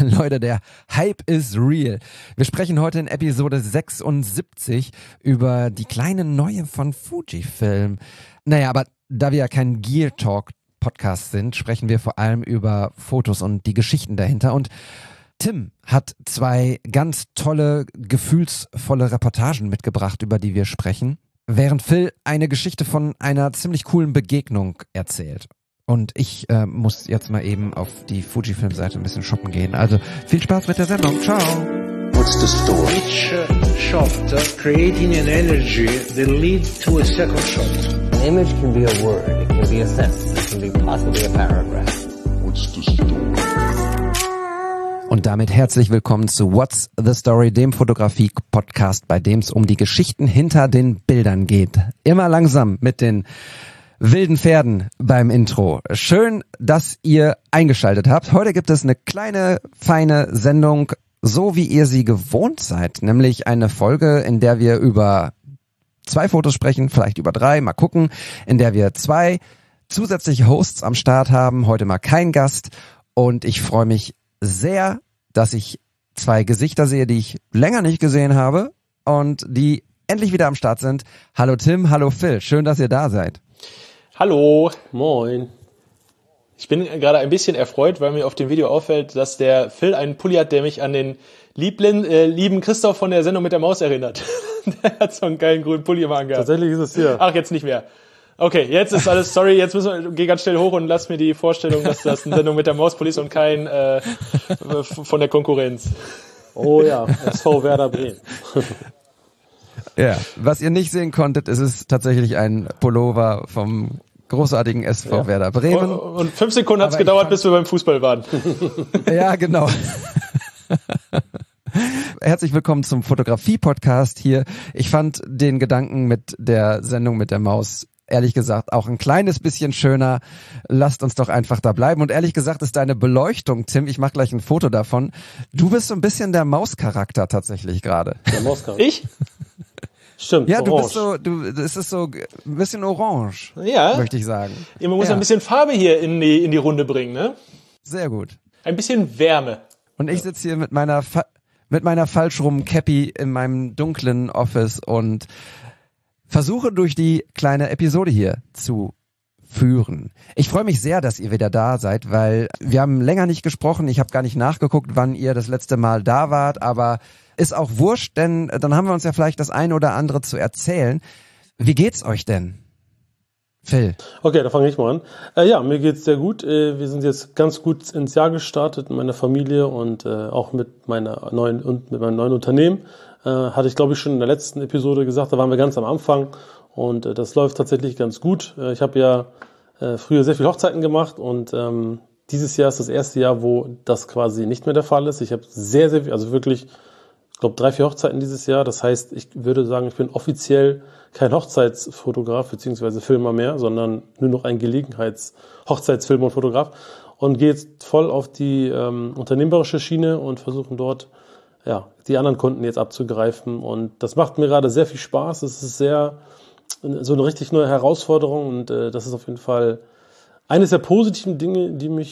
Leute, der Hype is real. Wir sprechen heute in Episode 76 über die kleine Neue von Fujifilm. Naja, aber da wir ja kein Gear Talk Podcast sind, sprechen wir vor allem über Fotos und die Geschichten dahinter. Und Tim hat 2 ganz tolle, gefühlsvolle Reportagen mitgebracht, über die wir sprechen, während Phil eine Geschichte von einer ziemlich coolen Begegnung erzählt. Und ich muss jetzt mal eben auf die Fujifilm-Seite ein bisschen shoppen gehen. Also viel Spaß mit der Sendung. Ciao. What's the story? Each shot creating an energy that leads to a second shot. An image can be a word, it can be a sentence, it can be possibly a paragraph. What's the story? Und damit herzlich willkommen zu What's the Story, dem Fotografie-Podcast, bei dem es um die Geschichten hinter den Bildern geht. Immer langsam mit den wilden Pferden beim Intro. Schön, dass ihr eingeschaltet habt. Heute gibt es eine kleine, feine Sendung, so wie ihr sie gewohnt seid. Nämlich eine Folge, in der wir über 2 Fotos sprechen, vielleicht über 3, mal gucken. In der wir 2 zusätzliche Hosts am Start haben. Heute mal kein Gast. Und ich freue mich sehr, dass ich 2 Gesichter sehe, die ich länger nicht gesehen habe und die endlich wieder am Start sind. Hallo Tim, hallo Phil. Schön, dass ihr da seid. Hallo, moin. Ich bin gerade ein bisschen erfreut, weil mir auf dem Video auffällt, dass der Phil einen Pulli hat, der mich an den lieben Christoph von der Sendung mit der Maus erinnert. Der hat so einen geilen grünen Pulli immer angehabt. Tatsächlich ist es hier. Ach, jetzt nicht mehr. Okay, jetzt ist alles, sorry, jetzt geh ganz schnell hoch und lass mir die Vorstellung, dass das eine Sendung mit der Maus-Pulli ist und kein von der Konkurrenz. Oh ja, SV Werder Bremen. Ja, was ihr nicht sehen konntet, ist es tatsächlich ein Pullover vom großartigen SV Werder Bremen. Und 5 Sekunden hat's gedauert, bis wir beim Fußball waren. Ja, genau. Herzlich willkommen zum Fotografie-Podcast hier. Ich fand den Gedanken mit der Sendung mit der Maus ehrlich gesagt auch ein kleines bisschen schöner. Lasst uns doch einfach da bleiben. Und ehrlich gesagt ist deine Beleuchtung, Tim, ich mache gleich ein Foto davon. Du bist so ein bisschen der Mauscharakter tatsächlich gerade. Der Mauscharakter. Ich? Stimmt, ja, orange. es ist so ein bisschen orange, Ja. möchte ich sagen. Man muss ein bisschen Farbe hier in die Runde bringen, ne? Sehr gut. Ein bisschen Wärme. Und ich sitze hier mit meiner falsch rum Cappy in meinem dunklen Office und versuche durch die kleine Episode hier zu führen. Ich freue mich sehr, dass ihr wieder da seid, weil wir haben länger nicht gesprochen. Ich habe gar nicht nachgeguckt, wann ihr das letzte Mal da wart, aber ist auch wurscht, denn dann haben wir uns ja vielleicht das eine oder andere zu erzählen. Wie geht's euch denn, Phil? Okay, da fange ich mal an. Ja, mir geht's sehr gut. Wir sind jetzt ganz gut ins Jahr gestartet mit meiner Familie und auch mit meinem neuen Unternehmen. Hatte ich, glaube ich, schon in der letzten Episode gesagt, da waren wir ganz am Anfang und das läuft tatsächlich ganz gut. Ich habe ja früher sehr viele Hochzeiten gemacht und dieses Jahr ist das erste Jahr, wo das quasi nicht mehr der Fall ist. Ich habe sehr, sehr viel, also wirklich, ich glaube 3, 4 Hochzeiten dieses Jahr. Das heißt, ich würde sagen, ich bin offiziell kein Hochzeitsfotograf bzw. Filmer mehr, sondern nur noch ein Gelegenheits-Hochzeitsfilmer und Fotograf und gehe jetzt voll auf die unternehmerische Schiene und versuchen dort die anderen Kunden jetzt abzugreifen. Und das macht mir gerade sehr viel Spaß. Es ist so eine richtig neue Herausforderung und das ist auf jeden Fall eines der positiven Dinge,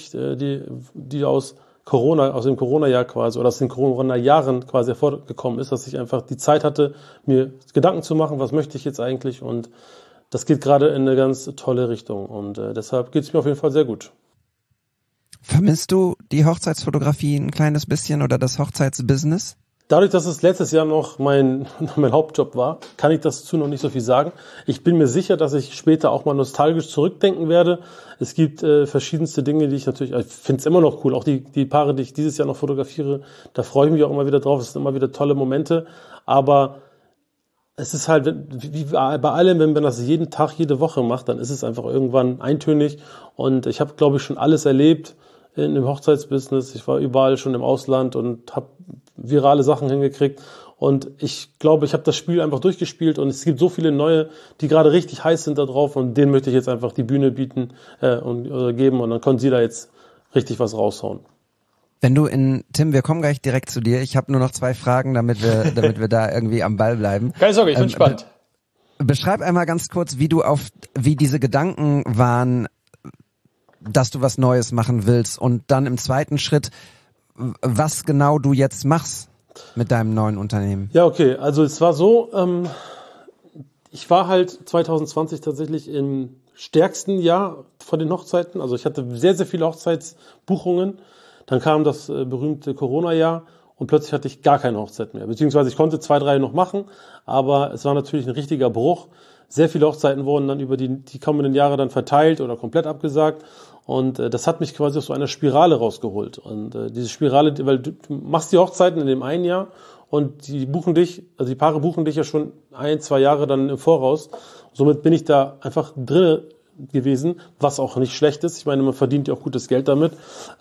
die aus dem Corona-Jahr quasi oder aus den Corona-Jahren quasi hervorgekommen ist, dass ich einfach die Zeit hatte, mir Gedanken zu machen, was möchte ich jetzt eigentlich, und das geht gerade in eine ganz tolle Richtung und deshalb geht es mir auf jeden Fall sehr gut. Vermisst du die Hochzeitsfotografie ein kleines bisschen oder das Hochzeitsbusiness? Dadurch, dass es letztes Jahr noch mein Hauptjob war, kann ich dazu noch nicht so viel sagen. Ich bin mir sicher, dass ich später auch mal nostalgisch zurückdenken werde. Es gibt verschiedenste Dinge, die ich finde es immer noch cool. Auch die Paare, die ich dieses Jahr noch fotografiere, da freue ich mich auch immer wieder drauf. Es sind immer wieder tolle Momente. Aber es ist halt, wie bei allem, wenn man das jeden Tag, jede Woche macht, dann ist es einfach irgendwann eintönig. Und ich habe, glaube ich, schon alles erlebt in dem Hochzeitsbusiness. Ich war überall schon im Ausland und habe virale Sachen hingekriegt. Und ich glaube, ich habe das Spiel einfach durchgespielt und es gibt so viele neue, die gerade richtig heiß sind da drauf, und denen möchte ich jetzt einfach die Bühne bieten und geben, und dann können sie da jetzt richtig was raushauen. Tim, wir kommen gleich direkt zu dir. Ich habe nur noch 2 Fragen, damit wir da irgendwie am Ball bleiben. Keine Sorge, ich bin gespannt. Beschreib einmal ganz kurz, wie diese Gedanken waren, dass du was Neues machen willst, und dann im zweiten Schritt, was genau du jetzt machst mit deinem neuen Unternehmen. Ja, okay. Also es war so, ich war halt 2020 tatsächlich im stärksten Jahr von den Hochzeiten. Also ich hatte sehr, sehr viele Hochzeitsbuchungen. Dann kam das berühmte Corona-Jahr und plötzlich hatte ich gar keine Hochzeit mehr. Beziehungsweise ich konnte 2, 3 noch machen, aber es war natürlich ein richtiger Bruch. Sehr viele Hochzeiten wurden dann über die kommenden Jahre dann verteilt oder komplett abgesagt. Und das hat mich quasi aus so einer Spirale rausgeholt. Und diese Spirale, weil du machst die Hochzeiten in dem einen Jahr und die Paare buchen dich ja schon 1, 2 Jahre dann im Voraus. Somit bin ich da einfach drin gewesen, was auch nicht schlecht ist. Ich meine, man verdient ja auch gutes Geld damit.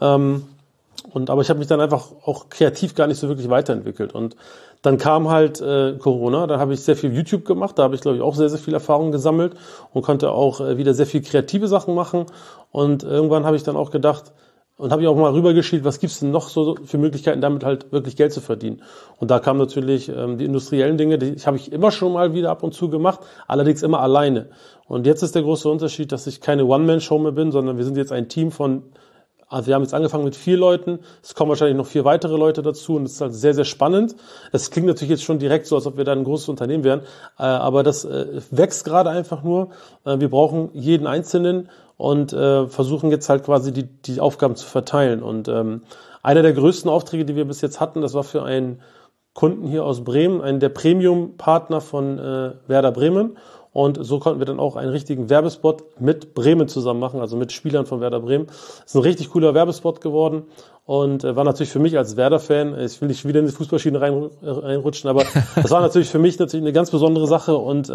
Aber ich habe mich dann einfach auch kreativ gar nicht so wirklich weiterentwickelt. Und dann kam halt Corona, da habe ich sehr viel YouTube gemacht, da habe ich, glaube ich, auch sehr, sehr viel Erfahrung gesammelt und konnte auch wieder sehr viel kreative Sachen machen. Und irgendwann habe ich dann auch gedacht und habe ich auch mal rübergeschielt, was gibt's denn noch so für Möglichkeiten, damit halt wirklich Geld zu verdienen. Und da kamen natürlich die industriellen Dinge, die habe ich immer schon mal wieder ab und zu gemacht, allerdings immer alleine. Und jetzt ist der große Unterschied, dass ich keine One-Man-Show mehr bin, sondern wir sind jetzt ein Team von, also wir haben jetzt angefangen mit 4 Leuten, es kommen wahrscheinlich noch 4 weitere Leute dazu und es ist halt sehr, sehr spannend. Es klingt natürlich jetzt schon direkt so, als ob wir da ein großes Unternehmen wären, aber das wächst gerade einfach nur. Wir brauchen jeden Einzelnen und versuchen jetzt halt quasi die Aufgaben zu verteilen. Und einer der größten Aufträge, die wir bis jetzt hatten, das war für einen Kunden hier aus Bremen, einen der Premium-Partner von Werder Bremen. Und so konnten wir dann auch einen richtigen Werbespot mit Bremen zusammen machen, also mit Spielern von Werder Bremen. Das ist ein richtig cooler Werbespot geworden und war natürlich für mich als Werder-Fan, ich will nicht wieder in die Fußballschiene reinrutschen, aber das war natürlich für mich eine ganz besondere Sache und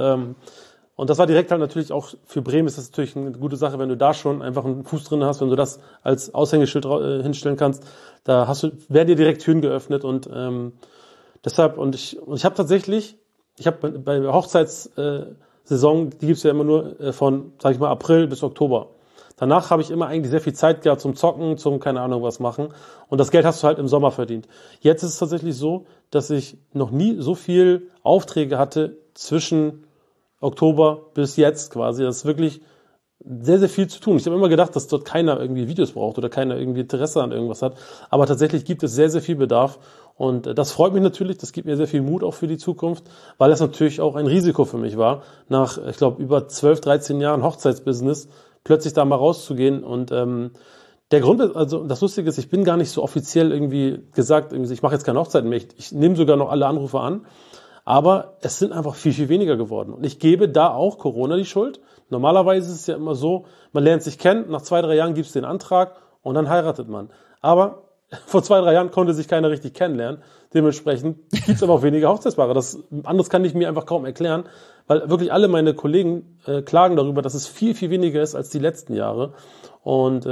das war direkt halt natürlich auch für Bremen ist das natürlich eine gute Sache, wenn du da schon einfach einen Fuß drin hast, wenn du das als Aushängeschild hinstellen kannst, da werden dir direkt Türen geöffnet und deshalb, ich habe tatsächlich, bei der Hochzeitssaison, die gibt's ja immer nur von, sag ich mal, April bis Oktober. Danach habe ich immer eigentlich sehr viel Zeit gehabt zum Zocken, zum keine Ahnung was machen. Und das Geld hast du halt im Sommer verdient. Jetzt ist es tatsächlich so, dass ich noch nie so viel Aufträge hatte zwischen Oktober bis jetzt quasi. Das ist wirklich sehr, sehr viel zu tun. Ich habe immer gedacht, dass dort keiner irgendwie Videos braucht oder keiner irgendwie Interesse an irgendwas hat. Aber tatsächlich gibt es sehr, sehr viel Bedarf. Und das freut mich natürlich. Das gibt mir sehr viel Mut auch für die Zukunft, weil das natürlich auch ein Risiko für mich war, nach, ich glaube, über 12, 13 Jahren Hochzeitsbusiness plötzlich da mal rauszugehen. Und der Grund ist, also das Lustige ist, ich bin gar nicht so offiziell irgendwie gesagt, ich mache jetzt keine Hochzeiten mehr. Ich nehme sogar noch alle Anrufe an. Aber es sind einfach viel, viel weniger geworden. Und ich gebe da auch Corona die Schuld. Normalerweise ist es ja immer so, man lernt sich kennen, nach 2, 3 Jahren gibt es den Antrag und dann heiratet man. Aber vor 2, 3 Jahren konnte sich keiner richtig kennenlernen. Dementsprechend gibt es aber auch weniger Hochzeitspaare. Anderes kann ich mir einfach kaum erklären, weil wirklich alle meine Kollegen klagen darüber, dass es viel, viel weniger ist als die letzten Jahre. Und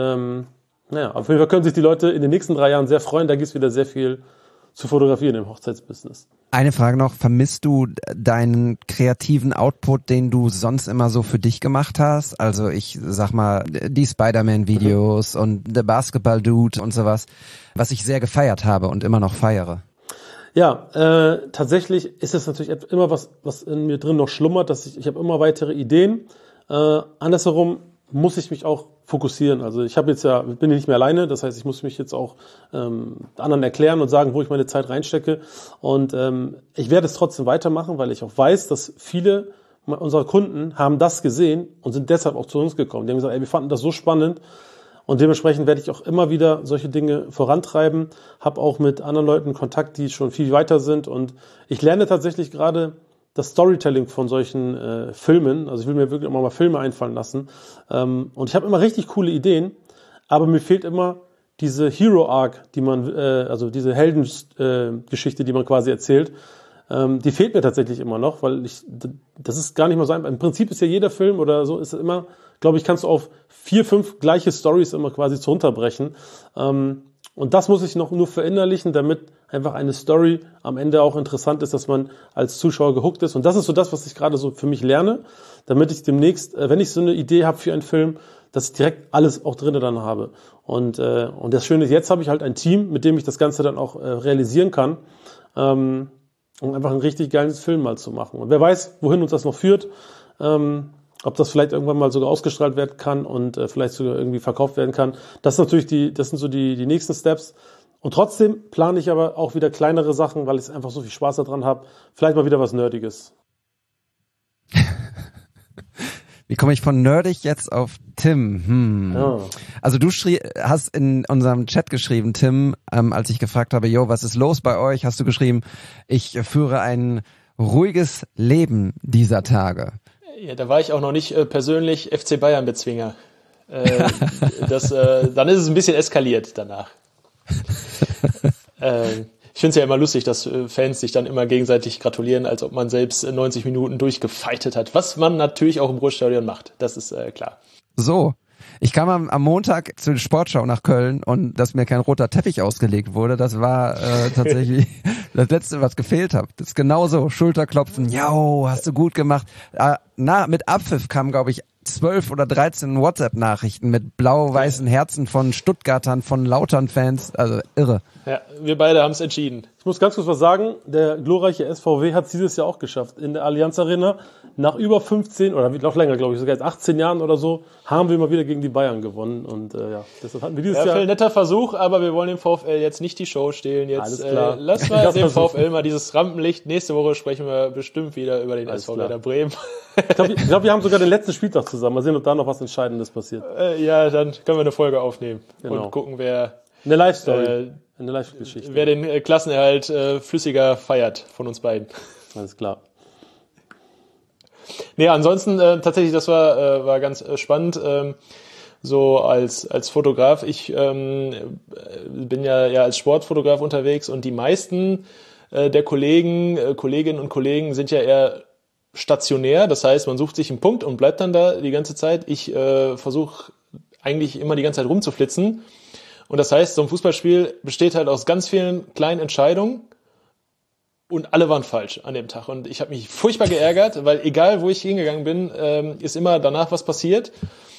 auf jeden Fall können sich die Leute in den nächsten 3 Jahren sehr freuen. Da gibt es wieder sehr viel zu fotografieren im Hochzeitsbusiness. Eine Frage noch, vermisst du deinen kreativen Output, den du sonst immer so für dich gemacht hast? Also ich sag mal, die Spider-Man-Videos und The Basketball-Dude und sowas, was ich sehr gefeiert habe und immer noch feiere. Ja, tatsächlich ist es natürlich immer was in mir drin noch schlummert, dass ich habe immer weitere Ideen. Andersherum muss ich mich auch fokussieren. Also ich bin nicht mehr alleine, das heißt, ich muss mich jetzt auch anderen erklären und sagen, wo ich meine Zeit reinstecke. Und ich werde es trotzdem weitermachen, weil ich auch weiß, dass viele unserer Kunden haben das gesehen und sind deshalb auch zu uns gekommen. Die haben gesagt, wir fanden das so spannend. Und dementsprechend werde ich auch immer wieder solche Dinge vorantreiben, habe auch mit anderen Leuten Kontakt, die schon viel weiter sind. Und ich lerne tatsächlich gerade das Storytelling von solchen Filmen. Also ich will mir wirklich immer mal Filme einfallen lassen. Und ich habe immer richtig coole Ideen, aber mir fehlt immer diese Hero-Arc, die man, also diese Heldengeschichte, die man quasi erzählt. Die fehlt mir tatsächlich immer noch, weil das ist gar nicht mal so einfach. Im Prinzip ist ja jeder Film oder so, ist immer, glaube ich, kannst du auf 4, 5 gleiche Stories immer quasi runterbrechen. Und das muss ich noch nur verinnerlichen, damit einfach eine Story am Ende auch interessant ist, dass man als Zuschauer gehuckt ist. Und das ist so das, was ich gerade so für mich lerne, damit ich demnächst, wenn ich so eine Idee habe für einen Film, dass ich direkt alles auch drinne dann habe. Und das Schöne ist, jetzt habe ich halt ein Team, mit dem ich das Ganze dann auch realisieren kann, um einfach einen richtig geilen Film mal zu machen. Und wer weiß, wohin uns das noch führt, ob das vielleicht irgendwann mal sogar ausgestrahlt werden kann und vielleicht sogar irgendwie verkauft werden kann. Das sind so die nächsten Steps. Und trotzdem plane ich aber auch wieder kleinere Sachen, weil ich einfach so viel Spaß daran habe. Vielleicht mal wieder was Nerdiges. Wie komme ich von nerdig jetzt auf Tim? Ja. Also du hast in unserem Chat geschrieben, Tim, als ich gefragt habe, was ist los bei euch? Hast du geschrieben, ich führe ein ruhiges Leben dieser Tage. Ja, da war ich auch noch nicht persönlich FC Bayern Bezwinger. Dann ist es ein bisschen eskaliert danach. Ich finde es ja immer lustig, dass Fans sich dann immer gegenseitig gratulieren, als ob man selbst 90 Minuten durchgefeitet hat. Was man natürlich auch im Ruhrstadion macht, das ist klar. So, ich kam am Montag zur Sportschau nach Köln und dass mir kein roter Teppich ausgelegt wurde, das war tatsächlich das Letzte, was gefehlt hat. Das ist genauso, Schulterklopfen, hast du gut gemacht. Mit Abpfiff kamen, glaube ich, 12 oder 13 WhatsApp-Nachrichten mit blau-weißen Herzen von Stuttgartern, von Lautern-Fans, also irre. Ja, wir beide haben es entschieden. Ich muss ganz kurz was sagen, der glorreiche SVW hat es dieses Jahr auch geschafft. In der Allianz Arena, nach über 15 oder noch länger, glaube ich, sogar jetzt 18 Jahren oder so, haben wir mal wieder gegen die Bayern gewonnen. Und deshalb hatten wir dieses Jahr... Ein netter Versuch, aber wir wollen dem VfL jetzt nicht die Show stehlen. Jetzt lass mal dem VfL mal dieses Rampenlicht. Nächste Woche sprechen wir bestimmt wieder über den SV Werder Bremen. Ich glaube, wir haben sogar den letzten Spieltag zusammen. Mal sehen, ob da noch was Entscheidendes passiert. Ja, dann können wir eine Folge aufnehmen und gucken, wer... Eine Live-Story. Eine Live-Geschichte. Wer den Klassenerhalt flüssiger feiert von uns beiden. Alles klar. Nee, ansonsten tatsächlich, das war ganz spannend. So als Fotograf. Ich bin ja als Sportfotograf unterwegs und die meisten der Kolleginnen und Kollegen sind ja eher stationär. Das heißt, man sucht sich einen Punkt und bleibt dann da die ganze Zeit. Ich versuche eigentlich immer die ganze Zeit rumzuflitzen. Und das heißt, so ein Fußballspiel besteht halt aus ganz vielen kleinen Entscheidungen und alle waren falsch an dem Tag. Und ich habe mich furchtbar geärgert, weil egal, wo ich hingegangen bin, ist immer danach was passiert.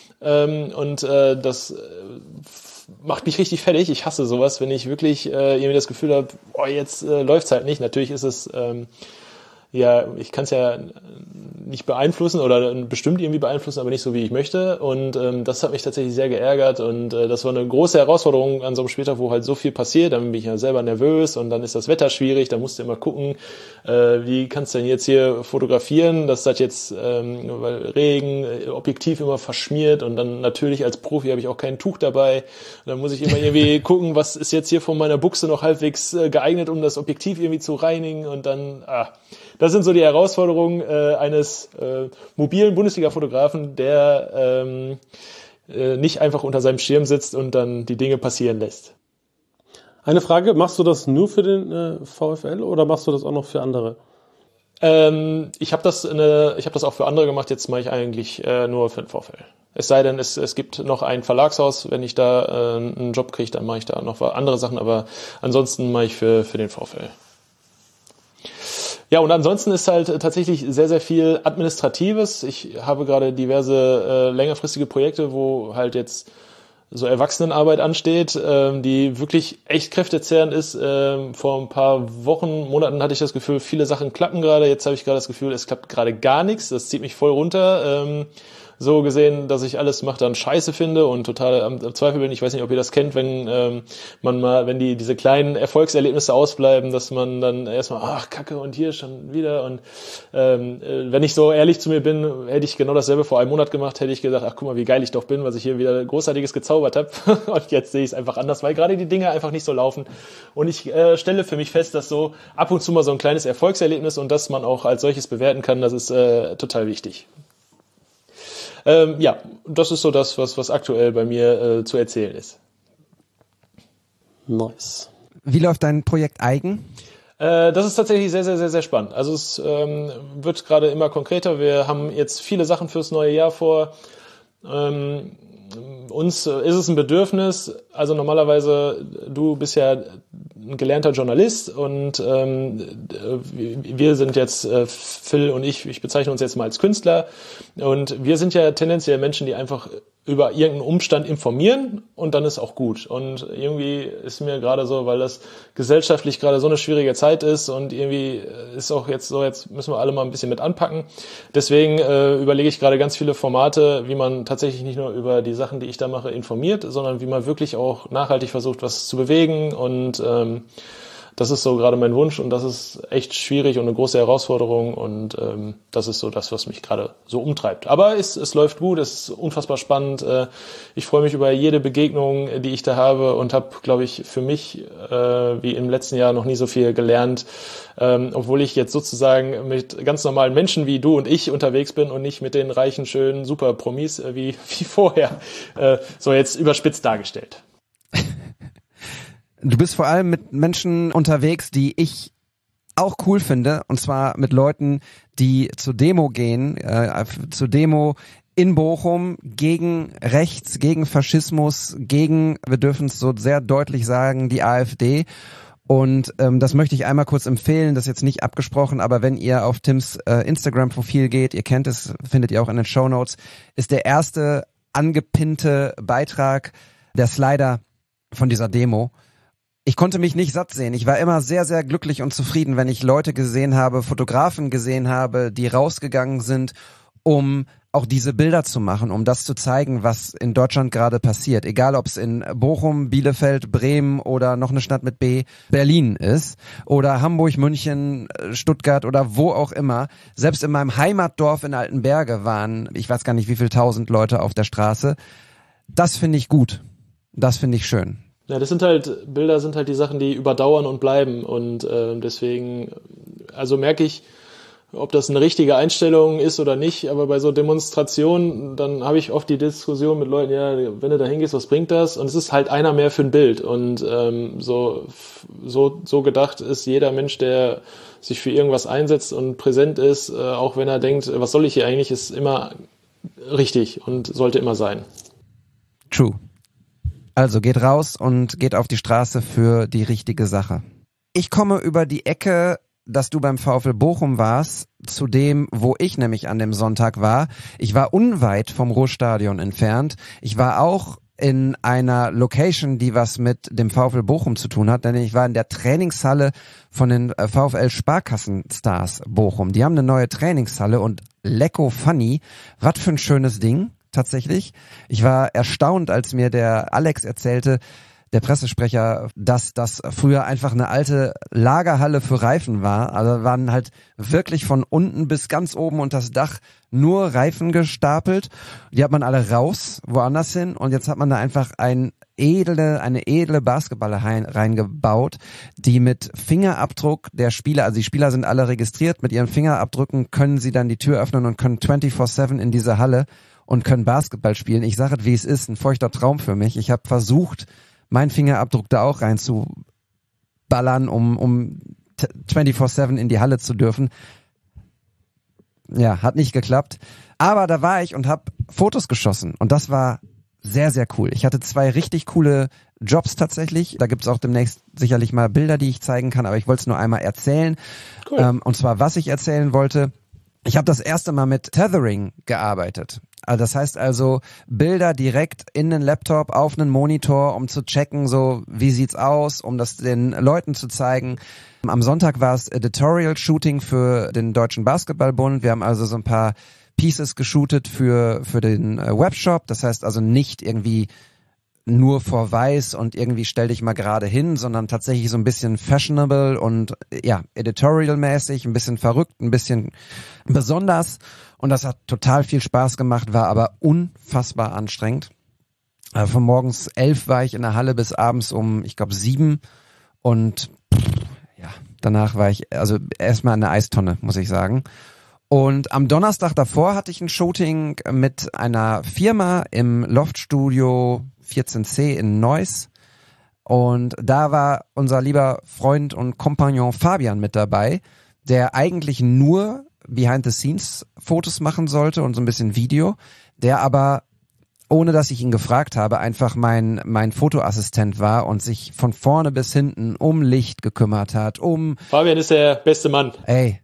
Das macht mich richtig fertig. Ich hasse sowas, wenn ich wirklich irgendwie das Gefühl habe, jetzt läuft's halt nicht. Natürlich ist es... ich kann es ja nicht beeinflussen oder bestimmt irgendwie beeinflussen, aber nicht so, wie ich möchte. Und das hat mich tatsächlich sehr geärgert. Und das war eine große Herausforderung an so einem Spieltag, wo halt so viel passiert. Dann bin ich ja selber nervös und dann ist das Wetter schwierig. Da musst du immer gucken, wie kannst du denn jetzt hier fotografieren, dass das jetzt, weil Regen, Objektiv immer verschmiert und dann natürlich als Profi habe ich auch kein Tuch dabei. Und dann muss ich immer irgendwie gucken, was ist jetzt hier von meiner Buchse noch halbwegs geeignet, um das Objektiv irgendwie zu reinigen und dann, das sind so die Herausforderungen eines mobilen Bundesliga-Fotografen, der nicht einfach unter seinem Schirm sitzt und dann die Dinge passieren lässt. Eine Frage, machst du das nur für den VfL oder machst du das auch noch für andere? Ich habe das auch für andere gemacht, jetzt mache ich eigentlich nur für den VfL. Es sei denn, es gibt noch ein Verlagshaus, wenn ich da einen Job kriege, dann mache ich da noch andere Sachen, aber ansonsten mache ich für den VfL. Ja, und ansonsten ist halt tatsächlich sehr, sehr viel Administratives. Ich habe gerade diverse längerfristige Projekte, wo halt jetzt so Erwachsenenarbeit ansteht, die wirklich echt kräftezehrend ist. Vor ein paar Wochen, Monaten hatte ich das Gefühl, viele Sachen klappen gerade. Jetzt habe ich gerade das Gefühl, es klappt gerade gar nichts. Das zieht mich voll runter. So gesehen, dass ich alles mache, dann scheiße finde und total am Zweifel bin. Ich weiß nicht, ob ihr das kennt, wenn wenn diese kleinen Erfolgserlebnisse ausbleiben, dass man dann erstmal, ach Kacke und hier schon wieder. Und wenn ich so ehrlich zu mir bin, hätte ich genau dasselbe vor einem Monat gemacht, hätte ich gesagt, ach guck mal, wie geil ich doch bin, was ich hier wieder Großartiges gezaubert habe. Und jetzt sehe ich es einfach anders, weil gerade die Dinge einfach nicht so laufen. Und ich stelle für mich fest, dass so ab und zu mal so ein kleines Erfolgserlebnis und dass man auch als solches bewerten kann, das ist total wichtig. Das ist so das, was aktuell bei mir zu erzählen ist. Nice. Wie läuft dein Projekt Eigen? Das ist tatsächlich sehr, sehr, sehr, sehr spannend. Also es wird gerade immer konkreter. Wir haben jetzt viele Sachen fürs neue Jahr vor. Uns ist es ein Bedürfnis, also normalerweise, du bist ja ein gelernter Journalist und wir sind jetzt, Phil und ich bezeichne uns jetzt mal als Künstler und wir sind ja tendenziell Menschen, die einfach über irgendeinen Umstand informieren und dann ist auch gut. Und irgendwie ist mir gerade so, weil das gesellschaftlich gerade so eine schwierige Zeit ist und irgendwie ist auch jetzt so, jetzt müssen wir alle mal ein bisschen mit anpacken. Deswegen überlege ich gerade ganz viele Formate, wie man tatsächlich nicht nur über die Sachen, die ich da mache, informiert, sondern wie man wirklich auch nachhaltig versucht, was zu bewegen und das ist so gerade mein Wunsch und das ist echt schwierig und eine große Herausforderung und das ist so das, was mich gerade so umtreibt. Aber es läuft gut, es ist unfassbar spannend. Ich freue mich über jede Begegnung, die ich da habe und habe, glaube ich, für mich wie im letzten Jahr noch nie so viel gelernt, obwohl ich jetzt sozusagen mit ganz normalen Menschen wie du und ich unterwegs bin und nicht mit den reichen, schönen Super-Promis wie vorher. So jetzt überspitzt dargestellt. Du bist vor allem mit Menschen unterwegs, die ich auch cool finde, und zwar mit Leuten, die zur Demo gehen, zur Demo in Bochum gegen Rechts, gegen Faschismus, gegen, wir dürfen es so sehr deutlich sagen, die AfD. Und das möchte ich einmal kurz empfehlen, das ist jetzt nicht abgesprochen, aber wenn ihr auf Tims Instagram-Profil geht, ihr kennt es, findet ihr auch in den Shownotes, ist der erste angepinnte Beitrag der Slider von dieser Demo. Ich konnte mich nicht satt sehen. Ich war immer sehr, sehr glücklich und zufrieden, wenn ich Leute gesehen habe, Fotografen gesehen habe, die rausgegangen sind, um auch diese Bilder zu machen, um das zu zeigen, was in Deutschland gerade passiert. Egal, ob es in Bochum, Bielefeld, Bremen oder noch eine Stadt mit B, Berlin ist oder Hamburg, München, Stuttgart oder wo auch immer. Selbst in meinem Heimatdorf in Altenberge waren, ich weiß gar nicht wie viel 1000 Leute auf der Straße. Das finde ich gut. Das finde ich schön. Ja, Bilder sind halt die Sachen, die überdauern und bleiben und deswegen, also merke ich, ob das eine richtige Einstellung ist oder nicht, aber bei so Demonstrationen, dann habe ich oft die Diskussion mit Leuten, ja, wenn du da hingehst, was bringt das? Und es ist halt einer mehr für ein Bild und so gedacht ist jeder Mensch, der sich für irgendwas einsetzt und präsent ist, auch wenn er denkt, was soll ich hier eigentlich, ist immer richtig und sollte immer sein. True. Also geht raus und geht auf die Straße für die richtige Sache. Ich komme über die Ecke, dass du beim VfL Bochum warst, zu dem, wo ich nämlich an dem Sonntag war. Ich war unweit vom Ruhrstadion entfernt. Ich war auch in einer Location, die was mit dem VfL Bochum zu tun hat, denn ich war in der Trainingshalle von den VfL Sparkassenstars Bochum. Die haben eine neue Trainingshalle und lecko funny. Was für ein schönes Ding. Tatsächlich. Ich war erstaunt, als mir der Alex erzählte, der Pressesprecher, dass das früher einfach eine alte Lagerhalle für Reifen war. Also waren halt wirklich von unten bis ganz oben unter das Dach nur Reifen gestapelt. Die hat man alle raus, woanders hin. Und jetzt hat man da einfach eine edle Basketballhalle reingebaut, die mit Fingerabdruck der Spieler, also die Spieler sind alle registriert, mit ihren Fingerabdrücken können sie dann die Tür öffnen und können 24/7 in diese Halle und können Basketball spielen. Ich sage es, wie es ist, ein feuchter Traum für mich. Ich habe versucht, meinen Fingerabdruck da auch reinzuballern, um 24/7 in die Halle zu dürfen. Ja, hat nicht geklappt. Aber da war ich und habe Fotos geschossen und das war sehr, sehr cool. Ich hatte 2 richtig coole Jobs tatsächlich. Da gibt's auch demnächst sicherlich mal Bilder, die ich zeigen kann, aber ich wollte es nur einmal erzählen. Cool. Und zwar, was ich erzählen wollte. Ich habe das erste Mal mit Tethering gearbeitet. Also das heißt also Bilder direkt in den Laptop auf einen Monitor, um zu checken, so wie sieht's aus, um das den Leuten zu zeigen. Am Sonntag war es Editorial-Shooting für den Deutschen Basketballbund. Wir haben also so ein paar Pieces geshootet für den Webshop. Das heißt also nicht irgendwie nur vor weiß und irgendwie stell dich mal gerade hin, sondern tatsächlich so ein bisschen fashionable und ja, editorial-mäßig, ein bisschen verrückt, ein bisschen besonders. Und das hat total viel Spaß gemacht, war aber unfassbar anstrengend. Von morgens 11 war ich in der Halle bis abends um, ich glaube, 7 und ja, danach war ich also erstmal in der Eistonne, muss ich sagen. Und am Donnerstag davor hatte ich ein Shooting mit einer Firma im Loftstudio 14C in Neuss. Und da war unser lieber Freund und Kompagnon Fabian mit dabei, der eigentlich nur Behind-the-Scenes-Fotos machen sollte und so ein bisschen Video, der aber, ohne dass ich ihn gefragt habe, einfach mein Fotoassistent war und sich von vorne bis hinten um Licht gekümmert hat, Fabian ist der beste Mann. Ey,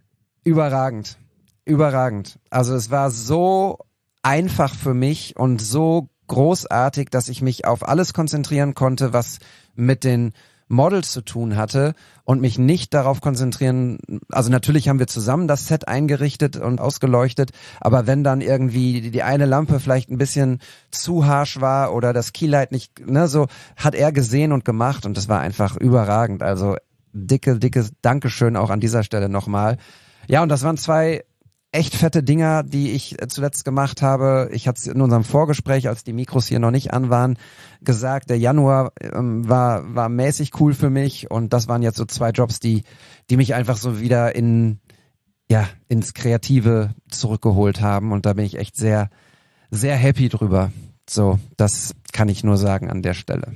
überragend. Überragend. Also es war so einfach für mich und so großartig, dass ich mich auf alles konzentrieren konnte, was mit den Models zu tun hatte und mich nicht darauf konzentrieren, also natürlich haben wir zusammen das Set eingerichtet und ausgeleuchtet, aber wenn dann irgendwie die eine Lampe vielleicht ein bisschen zu harsch war oder das Keylight nicht, ne, so hat er gesehen und gemacht und das war einfach überragend. Also dickes Dankeschön auch an dieser Stelle nochmal. Ja, und das waren 2 echt fette Dinger, die ich zuletzt gemacht habe. Ich hatte es in unserem Vorgespräch, als die Mikros hier noch nicht an waren, gesagt, der Januar war mäßig cool für mich und das waren jetzt so 2 Jobs, die mich einfach so wieder ins Kreative zurückgeholt haben und da bin ich echt sehr, sehr happy drüber. So, das kann ich nur sagen an der Stelle.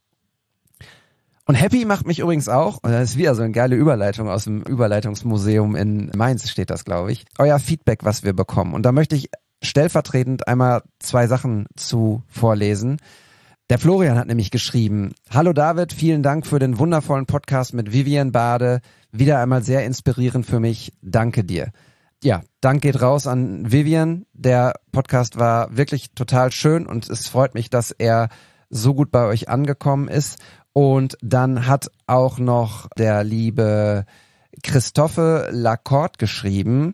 Und happy macht mich übrigens auch, und das ist wieder so eine geile Überleitung aus dem Überleitungsmuseum in Mainz steht das, glaube ich, euer Feedback, was wir bekommen. Und da möchte ich stellvertretend einmal 2 Sachen zu vorlesen. Der Florian hat nämlich geschrieben: Hallo David, vielen Dank für den wundervollen Podcast mit Vivian Bade. Wieder einmal sehr inspirierend für mich. Danke dir. Ja, Dank geht raus an Vivian. Der Podcast war wirklich total schön und es freut mich, dass er so gut bei euch angekommen ist. Und dann hat auch noch der liebe Christophe Lacorte geschrieben: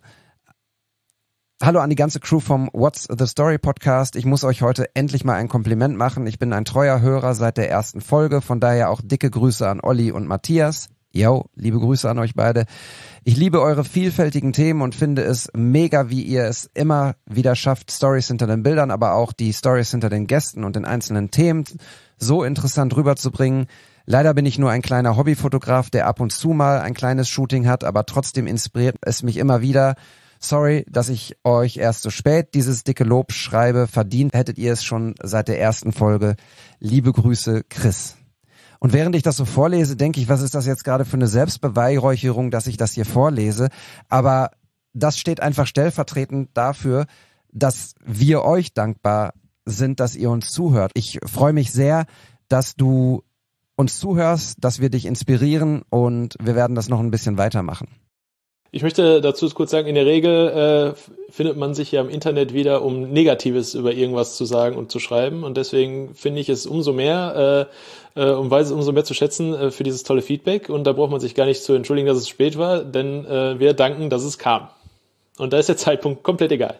Hallo an die ganze Crew vom What's the Story Podcast. Ich muss euch heute endlich mal ein Kompliment machen. Ich bin ein treuer Hörer seit der ersten Folge. Von daher auch dicke Grüße an Olli und Matthias. Yo, liebe Grüße an euch beide. Ich liebe eure vielfältigen Themen und finde es mega, wie ihr es immer wieder schafft, Stories hinter den Bildern, aber auch die Stories hinter den Gästen und den einzelnen Themen so interessant rüberzubringen. Leider bin ich nur ein kleiner Hobbyfotograf, der ab und zu mal ein kleines Shooting hat, aber trotzdem inspiriert es mich immer wieder. Sorry, dass ich euch erst so spät dieses dicke Lob schreibe. Verdient hättet ihr es schon seit der ersten Folge. Liebe Grüße, Chris. Und während ich das so vorlese, denke ich, was ist das jetzt gerade für eine Selbstbeweihräucherung, dass ich das hier vorlese? Aber das steht einfach stellvertretend dafür, dass wir euch dankbar sind, dass ihr uns zuhört. Ich freue mich sehr, dass du uns zuhörst, dass wir dich inspirieren und wir werden das noch ein bisschen weitermachen. Ich möchte dazu kurz sagen, in der Regel findet man sich ja im Internet wieder, um Negatives über irgendwas zu sagen und zu schreiben. Und deswegen finde ich es umso mehr und weiß es umso mehr zu schätzen für dieses tolle Feedback. Und da braucht man sich gar nicht zu entschuldigen, dass es spät war, denn wir danken, dass es kam. Und da ist der Zeitpunkt komplett egal.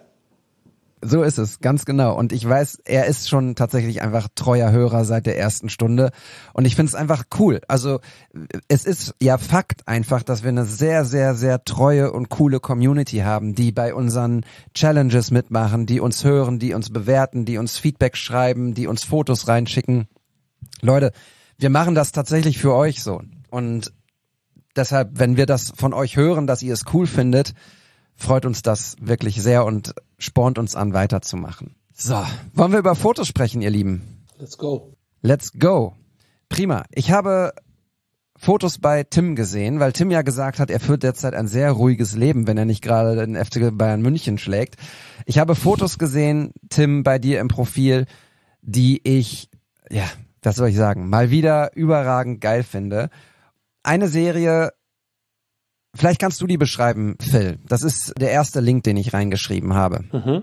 So ist es, ganz genau. Und ich weiß, er ist schon tatsächlich einfach treuer Hörer seit der ersten Stunde. Und ich finde es einfach cool. Also es ist ja Fakt einfach, dass wir eine sehr, sehr, sehr treue und coole Community haben, die bei unseren Challenges mitmachen, die uns hören, die uns bewerten, die uns Feedback schreiben, die uns Fotos reinschicken. Leute, wir machen das tatsächlich für euch so. Und deshalb, wenn wir das von euch hören, dass ihr es cool findet, freut uns das wirklich sehr und spornt uns an, weiterzumachen. So, wollen wir über Fotos sprechen, ihr Lieben? Let's go. Let's go. Prima. Ich habe Fotos bei Tim gesehen, weil Tim ja gesagt hat, er führt derzeit ein sehr ruhiges Leben, wenn er nicht gerade den FC Bayern München schlägt. Ich habe Fotos gesehen, Tim, bei dir im Profil, die ich, ja, was soll ich sagen, mal wieder überragend geil finde. Eine Serie, vielleicht kannst du die beschreiben, Phil. Das ist der erste Link, den ich reingeschrieben habe. Mhm.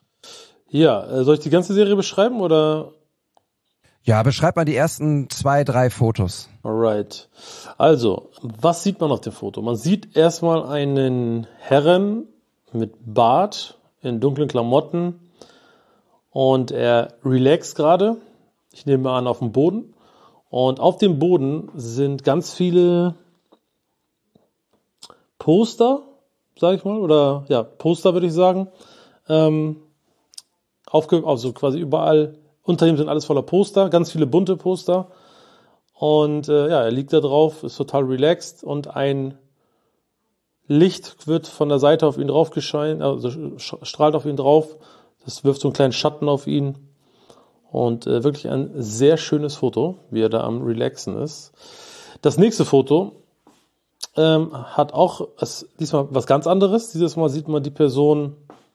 Ja, soll ich die ganze Serie beschreiben oder? Ja, beschreib mal die ersten 2, 3 Fotos. Alright. Also, was sieht man auf dem Foto? Man sieht erstmal einen Herren mit Bart in dunklen Klamotten und er relaxt gerade. Ich nehme an, auf dem Boden. Und auf dem Boden sind ganz viele Poster, sag ich mal, oder ja, Poster würde ich sagen, also quasi überall, unter ihm sind alles voller Poster, ganz viele bunte Poster und ja, er liegt da drauf, ist total relaxed und ein Licht wird von der Seite auf ihn drauf gescheint, also strahlt auf ihn drauf, das wirft so einen kleinen Schatten auf ihn und wirklich ein sehr schönes Foto, wie er da am Relaxen ist. Das nächste Foto hat auch diesmal was ganz anderes. Dieses Mal sieht man die Person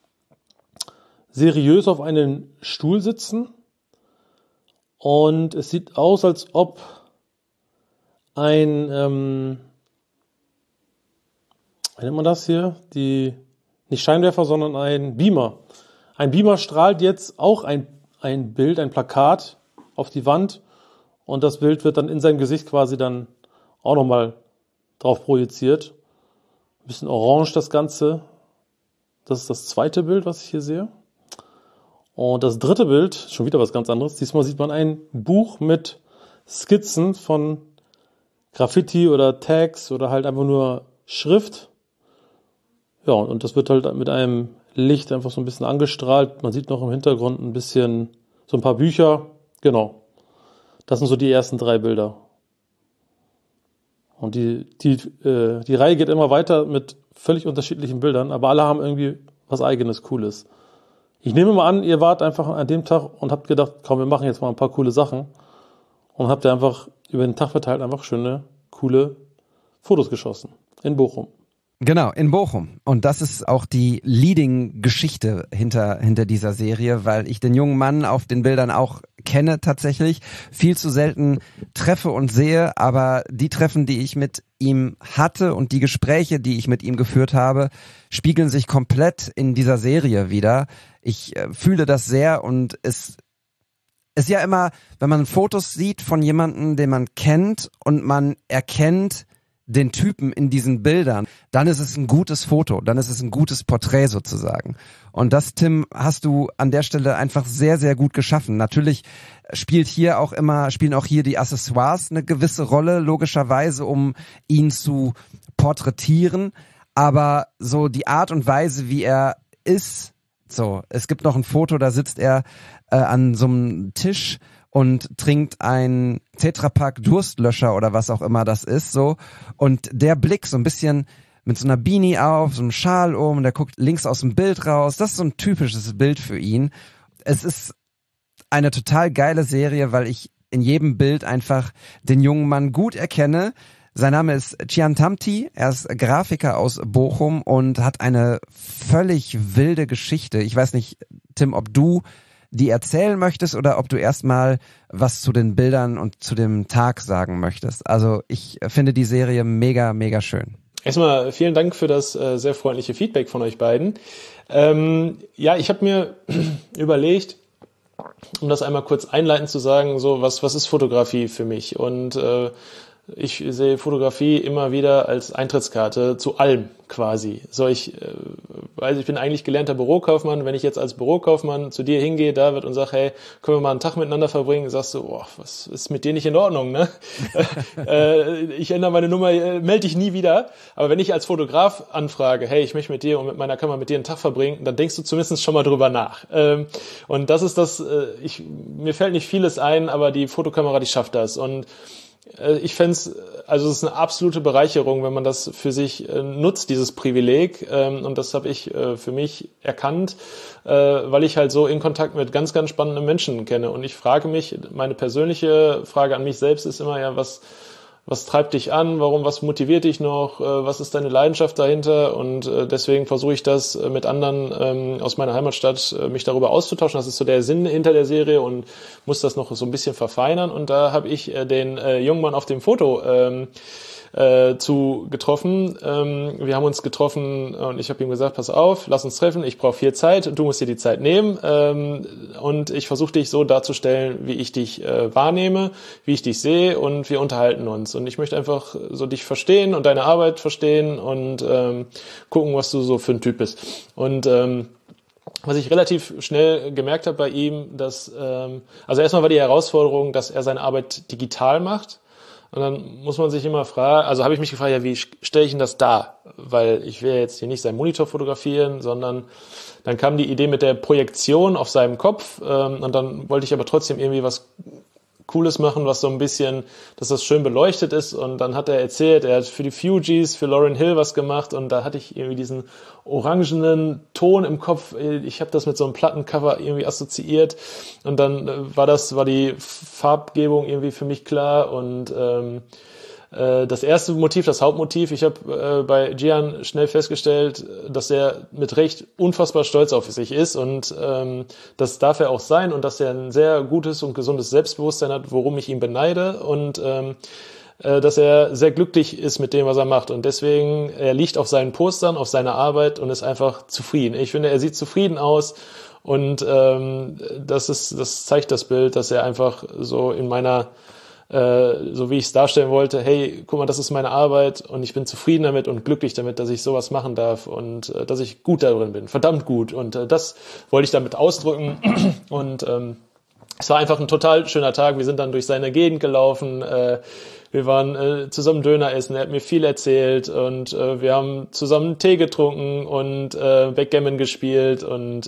seriös auf einem Stuhl sitzen und es sieht aus, als ob ein, wie nennt man das hier? Nicht Scheinwerfer, sondern ein Beamer. Ein Beamer strahlt jetzt auch ein Bild, ein Plakat auf die Wand und das Bild wird dann in seinem Gesicht quasi dann auch nochmal drauf projiziert. Ein bisschen orange das Ganze. Das ist das zweite Bild, was ich hier sehe. Und das dritte Bild, schon wieder was ganz anderes. Diesmal sieht man ein Buch mit Skizzen von Graffiti oder Tags oder halt einfach nur Schrift. Ja, und das wird halt mit einem Licht einfach so ein bisschen angestrahlt. Man sieht noch im Hintergrund ein bisschen so ein paar Bücher. Genau. Das sind so die ersten 3 Bilder. Und die Reihe geht immer weiter mit völlig unterschiedlichen Bildern, aber alle haben irgendwie was Eigenes, Cooles. Ich nehme mal an, ihr wart einfach an dem Tag und habt gedacht, komm, wir machen jetzt mal ein paar coole Sachen. Und habt ihr einfach über den Tag verteilt einfach schöne, coole Fotos geschossen. In Bochum. Genau, in Bochum. Und das ist auch die Leading-Geschichte hinter dieser Serie, weil ich den jungen Mann auf den Bildern auch kenne tatsächlich, viel zu selten treffe und sehe, aber die Treffen, die ich mit ihm hatte und die Gespräche, die ich mit ihm geführt habe, spiegeln sich komplett in dieser Serie wieder. Ich fühle das sehr und es ist ja immer, wenn man Fotos sieht von jemandem, den man kennt und man erkennt den Typen in diesen Bildern, dann ist es ein gutes Foto, dann ist es ein gutes Porträt sozusagen. Und das, Tim, hast du an der Stelle einfach sehr, sehr gut geschaffen. Natürlich spielen auch hier die Accessoires eine gewisse Rolle, logischerweise, um ihn zu porträtieren, aber so die Art und Weise, wie er ist, so, es gibt noch ein Foto, da sitzt er an so einem Tisch und trinkt ein Tetrapack Durstlöscher oder was auch immer das ist, so. Und der Blick so ein bisschen mit so einer Beanie auf, so einem Schal um, der guckt links aus dem Bild raus. Das ist so ein typisches Bild für ihn. Es ist eine total geile Serie, weil ich in jedem Bild einfach den jungen Mann gut erkenne. Sein Name ist Cihan Tamti, er ist Grafiker aus Bochum und hat eine völlig wilde Geschichte. Ich weiß nicht, Tim, ob du die erzählen möchtest oder ob du erstmal was zu den Bildern und zu dem Tag sagen möchtest. Also ich finde die Serie mega, mega schön. Erstmal vielen Dank für das sehr freundliche Feedback von euch beiden. Ja, ich habe mir überlegt, um das einmal kurz einleitend zu sagen, so was ist Fotografie für mich? Und ich sehe Fotografie immer wieder als Eintrittskarte zu allem quasi. Ich bin eigentlich gelernter Bürokaufmann. Wenn ich jetzt als Bürokaufmann zu dir hingehe, David, und sage, hey, können wir mal einen Tag miteinander verbringen, sagst du, was ist mit dir nicht in Ordnung, ne? Ich ändere meine Nummer, melde dich nie wieder. Aber wenn ich als Fotograf anfrage, hey, ich möchte mit dir und mit meiner Kamera mit dir einen Tag verbringen, dann denkst du zumindest schon mal drüber nach. Und das ist das, mir fällt nicht vieles ein, aber die Fotokamera, die schafft das. Und ich fände es ist eine absolute Bereicherung, wenn man das für sich nutzt, dieses Privileg. Und das habe ich für mich erkannt, weil ich halt so in Kontakt mit ganz, ganz spannenden Menschen kenne. Und ich frage mich, meine persönliche Frage an mich selbst ist immer ja, was treibt dich an? Was motiviert dich noch? Was ist deine Leidenschaft dahinter? Und deswegen versuche ich das mit anderen aus meiner Heimatstadt, mich darüber auszutauschen. Das ist so der Sinn hinter der Serie und muss das noch so ein bisschen verfeinern. Und da habe ich den jungen Mann auf dem Foto getroffen. Wir haben uns getroffen und ich habe ihm gesagt, pass auf, lass uns treffen, ich brauche viel Zeit und du musst dir die Zeit nehmen. Und ich versuche dich so darzustellen, wie ich dich wahrnehme, wie ich dich sehe und wir unterhalten uns. Und ich möchte einfach so dich verstehen und deine Arbeit verstehen und gucken, was du so für ein Typ bist. Und was ich relativ schnell gemerkt habe bei ihm, dass erstmal war die Herausforderung, dass er seine Arbeit digital macht. Und dann muss man sich immer fragen, also habe ich mich gefragt, ja, wie stelle ich denn das dar? Weil ich will jetzt hier nicht seinen Monitor fotografieren, sondern dann kam die Idee mit der Projektion auf seinem Kopf und dann wollte ich aber trotzdem irgendwie was Cooles machen, was so ein bisschen, dass das schön beleuchtet ist. Und dann hat er erzählt, er hat für die Fugees, für Lauryn Hill was gemacht und da hatte ich irgendwie diesen orangenen Ton im Kopf. Ich habe das mit so einem Plattencover irgendwie assoziiert und dann war die Farbgebung irgendwie für mich klar und das erste Motiv, das Hauptmotiv, ich habe bei Cihan schnell festgestellt, dass er mit Recht unfassbar stolz auf sich ist und das darf er auch sein und dass er ein sehr gutes und gesundes Selbstbewusstsein hat, worum ich ihn beneide und dass er sehr glücklich ist mit dem, was er macht und deswegen, er liegt auf seinen Postern, auf seiner Arbeit und ist einfach zufrieden. Ich finde, er sieht zufrieden aus Und das zeigt das Bild, dass er einfach so in meiner, so wie ich es darstellen wollte, hey, guck mal, das ist meine Arbeit und ich bin zufrieden damit und glücklich damit, dass ich sowas machen darf und dass ich gut darin bin, verdammt gut. Und das wollte ich damit ausdrücken. Und es war einfach ein total schöner Tag. Wir sind dann durch seine Gegend gelaufen. Wir waren zusammen Döner essen. Er hat mir viel erzählt und wir haben zusammen Tee getrunken und Backgammon gespielt und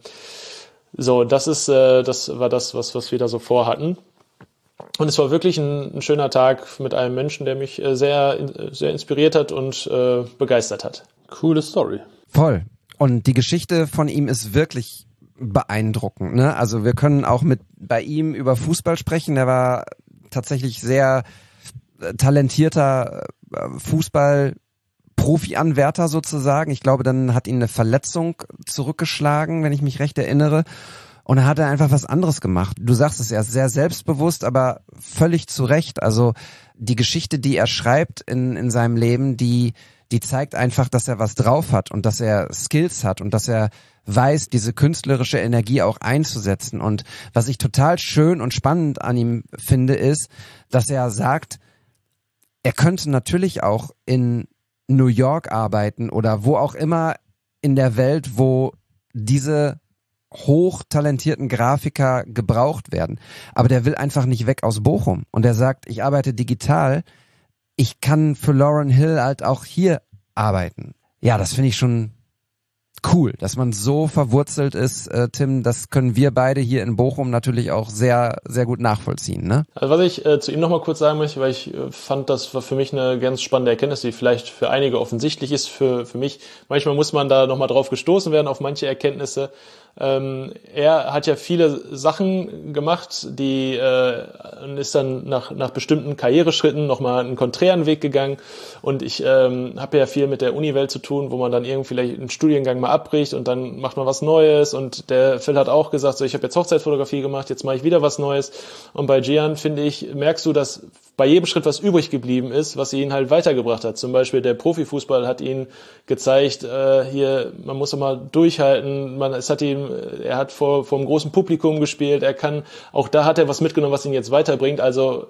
so. Das war das, was wir da so vorhatten. Und es war wirklich ein schöner Tag mit einem Menschen, der mich sehr inspiriert hat und begeistert hat. Coole Story. Voll. Und die Geschichte von ihm ist wirklich beeindruckend, ne? Also wir können auch bei ihm über Fußball sprechen. Er war tatsächlich sehr talentierter Fußball-Profi-Anwärter sozusagen. Ich glaube, dann hat ihn eine Verletzung zurückgeschlagen, wenn ich mich recht erinnere. Und er hat einfach was anderes gemacht. Du sagst es, er ist sehr selbstbewusst, aber völlig zu Recht. Also die Geschichte, die er schreibt in seinem Leben, die zeigt einfach, dass er was drauf hat und dass er Skills hat und dass er weiß, diese künstlerische Energie auch einzusetzen. Und was ich total schön und spannend an ihm finde, ist, dass er sagt, er könnte natürlich auch in New York arbeiten oder wo auch immer in der Welt, wo diese hochtalentierten Grafiker gebraucht werden. Aber der will einfach nicht weg aus Bochum. Und er sagt, ich arbeite digital, ich kann für Lauryn Hill halt auch hier arbeiten. Ja, das finde ich schon cool, dass man so verwurzelt ist, Tim. Das können wir beide hier in Bochum natürlich auch sehr, sehr gut nachvollziehen, ne? Also was ich zu ihm nochmal kurz sagen möchte, weil ich fand, das war für mich eine ganz spannende Erkenntnis, die vielleicht für einige offensichtlich ist, für mich. Manchmal muss man da nochmal drauf gestoßen werden, auf manche Erkenntnisse. Er hat ja viele Sachen gemacht, und ist dann nach bestimmten Karriereschritten nochmal einen konträren Weg gegangen. Und ich habe ja viel mit der Uniwelt zu tun, wo man dann irgendwie vielleicht einen Studiengang mal abbricht und dann macht man was Neues. Und der Phil hat auch gesagt, so, ich habe jetzt Hochzeitsfotografie gemacht, jetzt mache ich wieder was Neues. Und bei Gian, finde ich, merkst du, dass bei jedem Schritt was übrig geblieben ist, was ihn halt weitergebracht hat. Zum Beispiel der Profifußball hat ihn gezeigt, hier, man muss doch mal durchhalten, er hat vor einem großen Publikum gespielt, auch da hat er was mitgenommen, was ihn jetzt weiterbringt. Also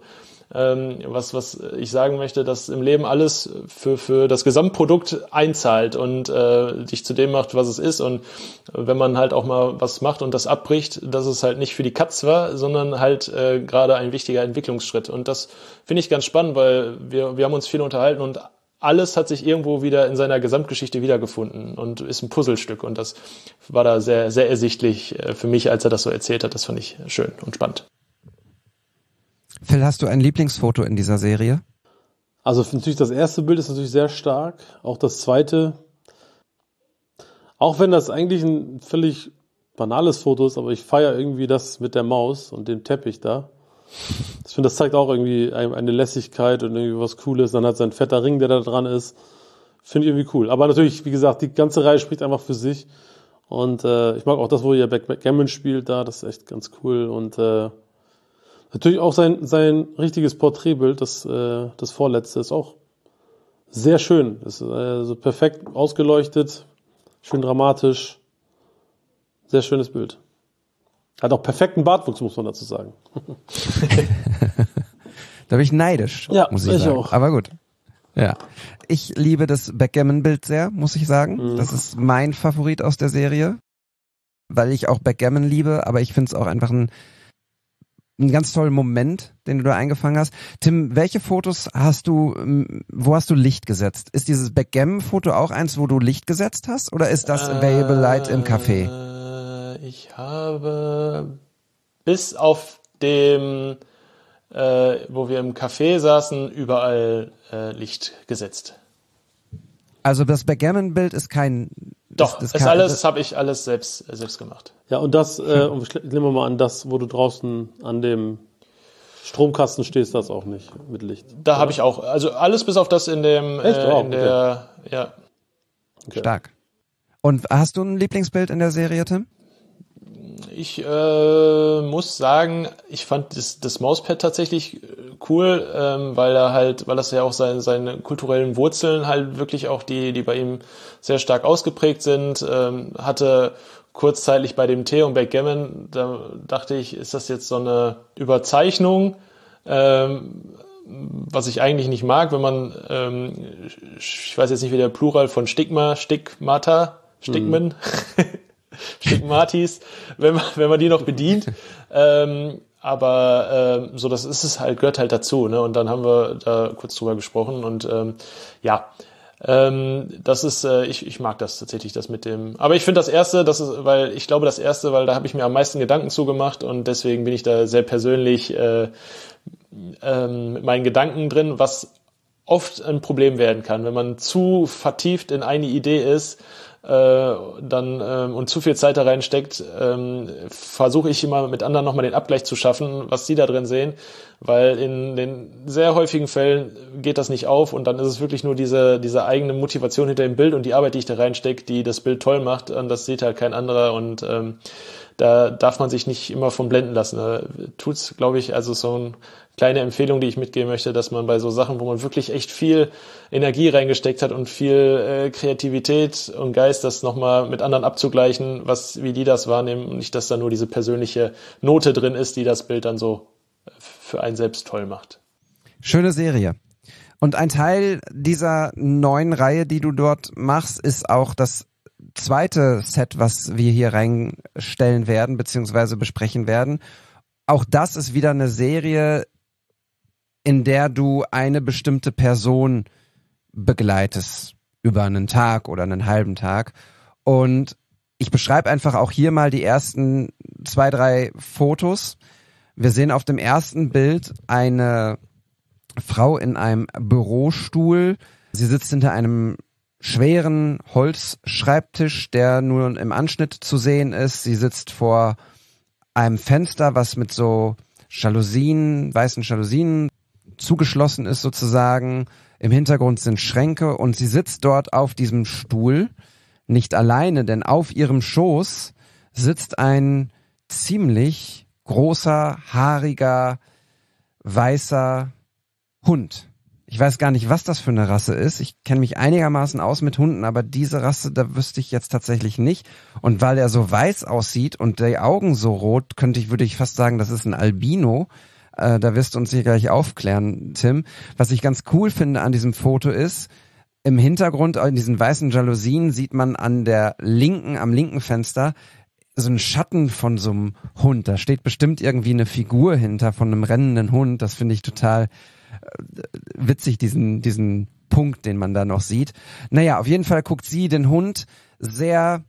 was ich sagen möchte, dass im Leben alles für das Gesamtprodukt einzahlt und dich zu dem macht, was es ist. Und wenn man halt auch mal was macht und das abbricht, dass es halt nicht für die Katz war, sondern halt gerade ein wichtiger Entwicklungsschritt. Und das finde ich ganz spannend, weil wir haben uns viel unterhalten und alles hat sich irgendwo wieder in seiner Gesamtgeschichte wiedergefunden und ist ein Puzzlestück. Und das war da sehr, sehr ersichtlich für mich, als er das so erzählt hat. Das fand ich schön und spannend. Phil, hast du ein Lieblingsfoto in dieser Serie? Also natürlich das erste Bild ist natürlich sehr stark, auch das zweite. Auch wenn das eigentlich ein völlig banales Foto ist, aber ich feiere irgendwie das mit der Maus und dem Teppich da. Ich finde, das zeigt auch irgendwie eine Lässigkeit und irgendwie was Cooles. Dann hat sein fetter Ring, der da dran ist. Finde ich irgendwie cool. Aber natürlich, wie gesagt, die ganze Reihe spricht einfach für sich. Und ich mag auch das, wo ihr Backgammon spielt da. Das ist echt ganz cool. Und natürlich auch sein richtiges Porträtbild, das vorletzte, ist auch sehr schön. Ist so perfekt ausgeleuchtet, schön dramatisch. Sehr schönes Bild. Hat auch perfekten Bartwuchs, muss man dazu sagen. Da bin ich neidisch, muss ich sagen. Auch. Aber gut. Ja. Ich liebe das Backgammon-Bild sehr, muss ich sagen. Das ist mein Favorit aus der Serie, weil ich auch Backgammon liebe, aber ich finde es auch einfach einen ganz tollen Moment, den du da eingefangen hast. Tim, welche Fotos wo hast du Licht gesetzt? Ist dieses Backgammon-Foto auch eins, wo du Licht gesetzt hast? Oder ist das Available Light im Café? Ich habe bis auf dem, wo wir im Café saßen, überall Licht gesetzt. Also das Backgammon-Bild ist kein... Doch, das habe ich alles selbst gemacht. Ja, und das, nehmen wir mal an, das, wo du draußen an dem Stromkasten stehst, das auch nicht mit Licht. Da habe ich auch, also alles bis auf das in dem, Echt? ja. Okay. Stark. Und hast du ein Lieblingsbild in der Serie, Tim? Ich muss sagen, ich fand das Mauspad tatsächlich cool, weil das ja auch seine kulturellen Wurzeln halt wirklich auch die bei ihm sehr stark ausgeprägt sind. Hatte kurzzeitig bei dem Tee und Backgammon, da dachte ich, ist das jetzt so eine Überzeichnung, was ich eigentlich nicht mag, wenn man, ich weiß jetzt nicht, wie der Plural von Stigmatis, wenn man die noch bedient. Aber so, das ist es halt, gehört halt dazu, ne? Und dann haben wir da kurz drüber gesprochen und das ist, ich mag das tatsächlich, das mit dem. Aber ich finde weil da habe ich mir am meisten Gedanken zugemacht und deswegen bin ich da sehr persönlich mit meinen Gedanken drin, was oft ein Problem werden kann, wenn man zu vertieft in eine Idee ist. Und zu viel Zeit da reinsteckt, versuche ich immer mit anderen nochmal den Abgleich zu schaffen, was sie da drin sehen, weil in den sehr häufigen Fällen geht das nicht auf und dann ist es wirklich nur diese eigene Motivation hinter dem Bild und die Arbeit, die ich da reinstecke, die das Bild toll macht, und das sieht halt kein anderer und da darf man sich nicht immer von blenden lassen. Da tut's, glaube ich, also so eine kleine Empfehlung, die ich mitgeben möchte, dass man bei so Sachen, wo man wirklich echt viel Energie reingesteckt hat und viel Kreativität und Geist, das nochmal mit anderen abzugleichen, wie die das wahrnehmen und nicht, dass da nur diese persönliche Note drin ist, die das Bild dann so für einen selbst toll macht. Schöne Serie. Und ein Teil dieser neuen Reihe, die du dort machst, ist auch das zweite Set, was wir hier reinstellen werden, beziehungsweise besprechen werden. Auch das ist wieder eine Serie, in der du eine bestimmte Person begleitest über einen Tag oder einen halben Tag. Und ich beschreibe einfach auch hier mal die ersten 2, 3 Fotos. Wir sehen auf dem ersten Bild eine Frau in einem Bürostuhl. Sie sitzt hinter einem schweren Holzschreibtisch, der nur im Anschnitt zu sehen ist. Sie sitzt vor einem Fenster, was mit so Jalousien, weißen Jalousien zugeschlossen ist sozusagen. Im Hintergrund sind Schränke und sie sitzt dort auf diesem Stuhl, nicht alleine, denn auf ihrem Schoß sitzt ein ziemlich großer, haariger, weißer Hund. Ich weiß gar nicht, was das für eine Rasse ist. Ich kenne mich einigermaßen aus mit Hunden, aber diese Rasse, da wüsste ich jetzt tatsächlich nicht. Und weil er so weiß aussieht und die Augen so rot, würde ich fast sagen, das ist ein Albino. Da wirst du uns hier gleich aufklären, Tim. Was ich ganz cool finde an diesem Foto ist, im Hintergrund, in diesen weißen Jalousien, sieht man am linken Fenster so einen Schatten von so einem Hund. Da steht bestimmt irgendwie eine Figur hinter von einem rennenden Hund. Das finde ich total witzig, diesen Punkt, den man da noch sieht. Naja, auf jeden Fall guckt sie den Hund sehr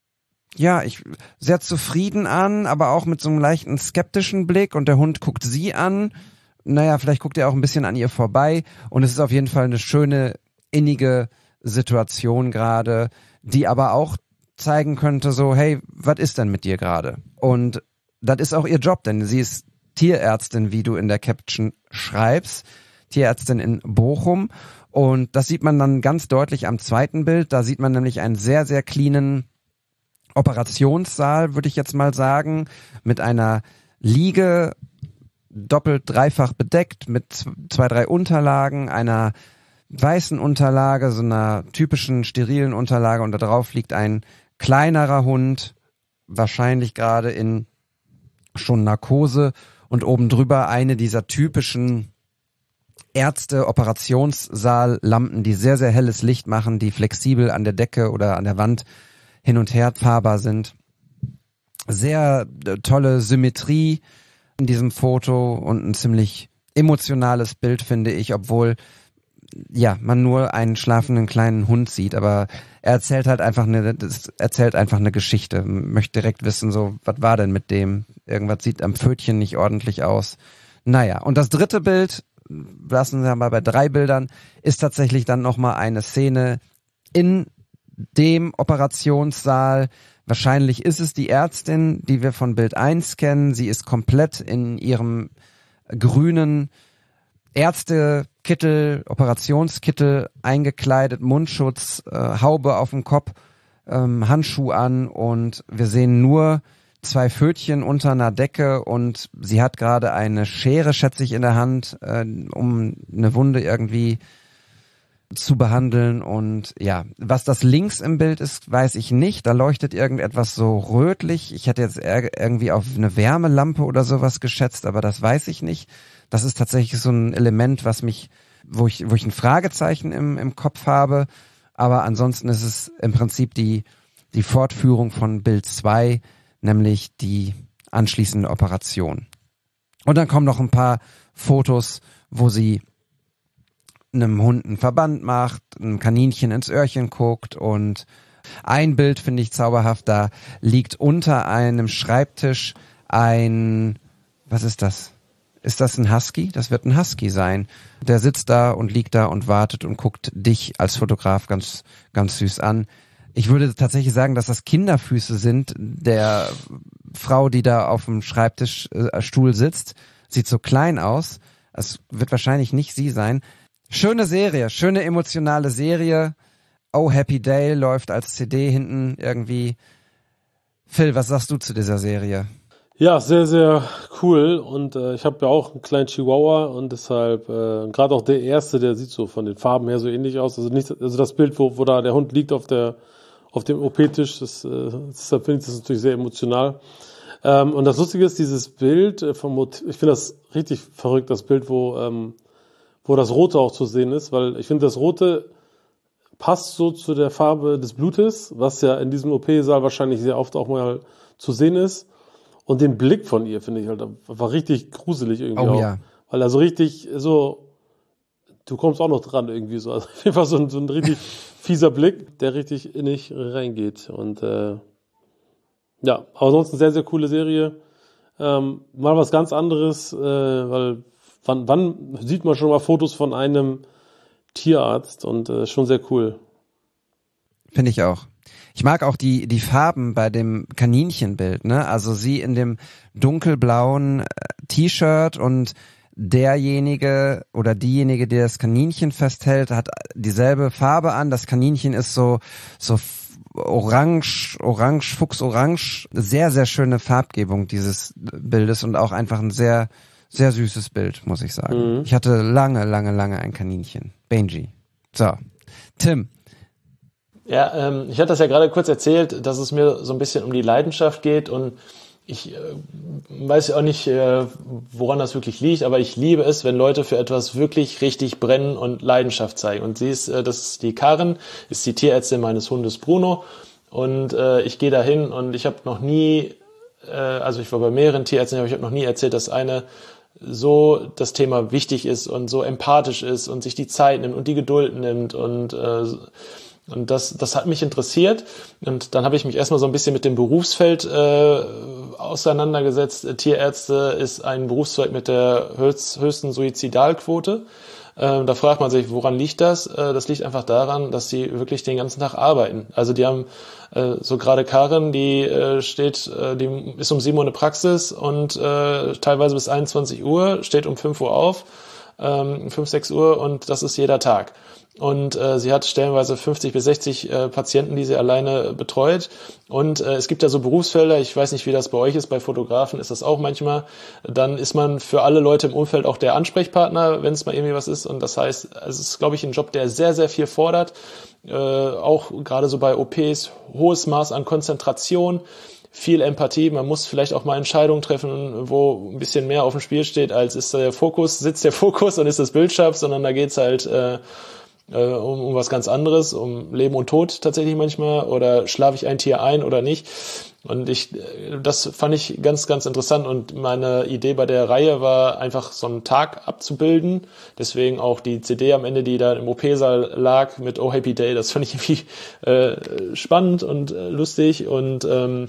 zufrieden an, aber auch mit so einem leichten skeptischen Blick, und der Hund guckt sie an. Naja, vielleicht guckt er auch ein bisschen an ihr vorbei, und es ist auf jeden Fall eine schöne, innige Situation gerade, die aber auch zeigen könnte so, hey, was ist denn mit dir gerade? Und das ist auch ihr Job, denn sie ist Tierärztin, wie du in der Caption schreibst, Tierärztin in Bochum, und das sieht man dann ganz deutlich am zweiten Bild. Da sieht man nämlich einen sehr, sehr cleanen Operationssaal, würde ich jetzt mal sagen, mit einer Liege, doppelt, dreifach bedeckt, mit 2, 3 Unterlagen, einer weißen Unterlage, so einer typischen sterilen Unterlage, und da drauf liegt ein kleinerer Hund, wahrscheinlich gerade in schon Narkose, und oben drüber eine dieser typischen Ärzte-Operationssaal-Lampen, die sehr, sehr helles Licht machen, die flexibel an der Decke oder an der Wand hin und her fahrbar sind. Sehr tolle Symmetrie in diesem Foto und ein ziemlich emotionales Bild, finde ich, obwohl man nur einen schlafenden kleinen Hund sieht, aber er erzählt halt einfach eine Geschichte. Möchte direkt wissen, so, was war denn mit dem? Irgendwas sieht am Pfötchen nicht ordentlich aus. Naja, und das dritte Bild, lassen wir mal bei 3 Bildern, ist tatsächlich dann nochmal eine Szene in dem Operationssaal. Wahrscheinlich ist es die Ärztin, die wir von Bild 1 kennen. Sie ist komplett in ihrem grünen Ärztekittel, Operationskittel eingekleidet, Mundschutz, Haube auf dem Kopf, Handschuh an, und wir sehen nur 2 Pfötchen unter einer Decke und sie hat gerade eine Schere, schätze ich, in der Hand, um eine Wunde irgendwie zu behandeln. Und ja, was das links im Bild ist, weiß ich nicht. Da leuchtet irgendetwas so rötlich. Ich hätte jetzt irgendwie auf eine Wärmelampe oder sowas geschätzt, aber das weiß ich nicht. Das ist tatsächlich so ein Element, wo ich ein Fragezeichen im Kopf habe. Aber ansonsten ist es im Prinzip die Fortführung von Bild 2, nämlich die anschließende Operation. Und dann kommen noch ein paar Fotos, wo sie einem Hund einen Verband macht, einem Kaninchen ins Öhrchen guckt, und ein Bild finde ich zauberhaft, da liegt unter einem Schreibtisch was ist das? Ist das ein Husky? Das wird ein Husky sein. Der sitzt da und liegt da und wartet und guckt dich als Fotograf ganz, ganz süß an. Ich würde tatsächlich sagen, dass das Kinderfüße sind der Frau, die da auf dem Schreibtischstuhl sitzt. Sieht so klein aus. Es wird wahrscheinlich nicht sie sein. Schöne Serie, schöne emotionale Serie. Oh Happy Day läuft als CD hinten irgendwie. Phil, was sagst du zu dieser Serie? Ja, sehr, sehr cool. Und ich habe ja auch einen kleinen Chihuahua und deshalb, gerade auch der erste, der sieht so von den Farben her so ähnlich aus. Also das Bild, wo da der Hund liegt auf dem OP-Tisch, deshalb finde ich das natürlich sehr emotional. Und das Lustige ist, dieses Bild ich finde das richtig verrückt, das Bild, wo das Rote auch zu sehen ist, weil ich finde, das Rote passt so zu der Farbe des Blutes, was ja in diesem OP-Saal wahrscheinlich sehr oft auch mal zu sehen ist. Und den Blick von ihr finde ich halt einfach richtig gruselig irgendwie auch. Ja. Weil er so richtig so, du kommst auch noch dran irgendwie so. Also auf jeden Fall so ein richtig fieser Blick, der richtig innig reingeht. Und ja, aber ansonsten sehr, sehr coole Serie. Mal was ganz anderes, weil wann sieht man schon mal Fotos von einem Tierarzt, und schon sehr cool. Finde ich auch. Ich mag auch die Farben bei dem Kaninchenbild, ne? Also sie in dem dunkelblauen T-Shirt und derjenige oder diejenige, die das Kaninchen festhält, hat dieselbe Farbe an. Das Kaninchen ist so orange, fuchsorange. Sehr, sehr schöne Farbgebung dieses Bildes und auch einfach ein sehr, sehr süßes Bild, muss ich sagen. Ich hatte lange ein Kaninchen. Benji. So. Tim. Ja, ich hatte das ja gerade kurz erzählt, dass es mir so ein bisschen um die Leidenschaft geht, und ich weiß auch nicht, woran das wirklich liegt, aber ich liebe es, wenn Leute für etwas wirklich richtig brennen und Leidenschaft zeigen. Und das ist die Karen, ist die Tierärztin meines Hundes Bruno, und ich gehe da hin und ich habe noch nie, also ich war bei mehreren Tierärzten, aber ich habe noch nie erzählt, dass eine so das Thema wichtig ist und so empathisch ist und sich die Zeit nimmt und die Geduld nimmt, und das hat mich interessiert, und dann habe ich mich erstmal so ein bisschen mit dem Berufsfeld auseinandergesetzt. Tierärzte ist ein Berufszweig mit der höchsten Suizidalquote. Da fragt man sich, woran liegt das? Das liegt einfach daran, dass sie wirklich den ganzen Tag arbeiten. Also die haben so gerade Karin, die ist um 7 Uhr in der Praxis und teilweise bis 21 Uhr, steht um 5 Uhr auf, 5, 6 Uhr, und das ist jeder Tag. Und sie hat stellenweise 50 bis 60 Patienten, die sie alleine betreut. Und es gibt ja so Berufsfelder, ich weiß nicht, wie das bei euch ist, bei Fotografen ist das auch manchmal. Dann ist man für alle Leute im Umfeld auch der Ansprechpartner, wenn es mal irgendwie was ist. Und das heißt, es ist, glaube ich, ein Job, der sehr, sehr viel fordert. Auch gerade so bei OPs, hohes Maß an Konzentration, viel Empathie. Man muss vielleicht auch mal Entscheidungen treffen, wo ein bisschen mehr auf dem Spiel steht, als sitzt der Fokus und ist das Bild scharf, sondern da geht's halt um was ganz anderes, um Leben und Tod tatsächlich manchmal, oder schlafe ich ein Tier ein oder nicht. Und das fand ich ganz, ganz interessant, und meine Idee bei der Reihe war einfach so einen Tag abzubilden, deswegen auch die CD am Ende, die da im OP-Saal lag mit Oh Happy Day, das fand ich irgendwie spannend und lustig, und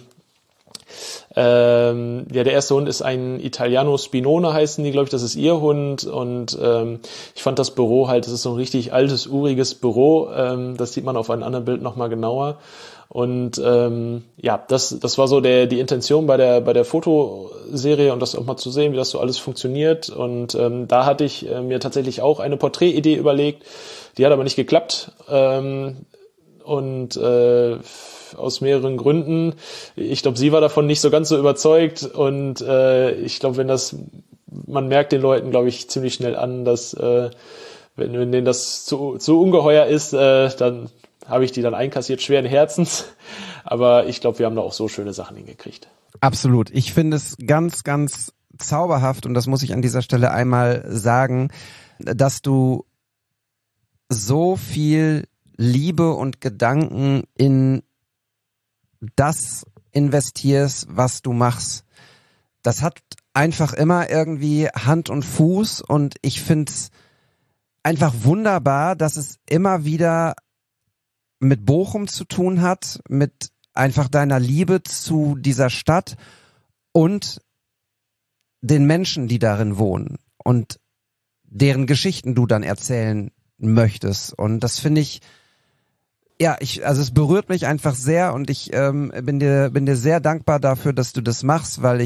ja, der erste Hund ist ein Italiano Spinone, heißen die, glaube ich, das ist ihr Hund, und ich fand das Büro halt, das ist so ein richtig altes, uriges Büro, das sieht man auf einem anderen Bild nochmal genauer, und ja, das war so die Intention bei der Fotoserie, und das auch mal zu sehen, wie das so alles funktioniert, und da hatte ich mir tatsächlich auch eine Porträtidee überlegt, die hat aber nicht geklappt, und aus mehreren Gründen. Ich glaube, sie war davon nicht so ganz so überzeugt und ich glaube, man merkt den Leuten, glaube ich, ziemlich schnell an, dass wenn denen das zu ungeheuer ist, dann habe ich die dann einkassiert, schweren Herzens. Aber ich glaube, wir haben da auch so schöne Sachen hingekriegt. Absolut. Ich finde es ganz, ganz zauberhaft und das muss ich an dieser Stelle einmal sagen, dass du so viel Liebe und Gedanken in das investierst, was du machst. Das hat einfach immer irgendwie Hand und Fuß und ich find's einfach wunderbar, dass es immer wieder mit Bochum zu tun hat, mit einfach deiner Liebe zu dieser Stadt und den Menschen, die darin wohnen und deren Geschichten du dann erzählen möchtest. Und das finde ich, also es berührt mich einfach sehr und ich bin dir sehr dankbar dafür, dass du das machst, weil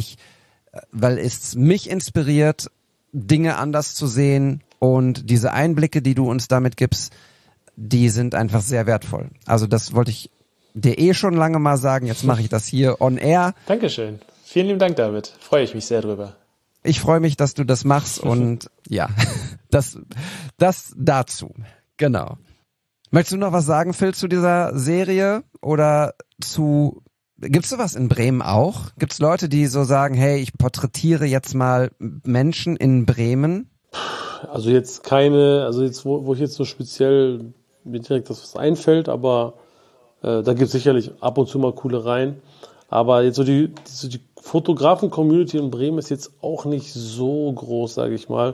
es mich inspiriert, Dinge anders zu sehen und diese Einblicke, die du uns damit gibst, die sind einfach sehr wertvoll. Also das wollte ich dir schon lange mal sagen, jetzt mache ich das hier on air. Dankeschön. Vielen lieben Dank, David. Freue ich mich sehr drüber. Ich freue mich, dass du das machst und ja, das dazu. Genau. Möchtest du noch was sagen, Phil, zu dieser Serie oder gibt's sowas in Bremen auch? Gibt's Leute, die so sagen, hey, ich porträtiere jetzt mal Menschen in Bremen? Also jetzt wo ich jetzt so speziell mir direkt das was einfällt, aber da gibt's sicherlich ab und zu mal coole Reihen. Aber jetzt so die Fotografen-Community in Bremen ist jetzt auch nicht so groß, sage ich mal,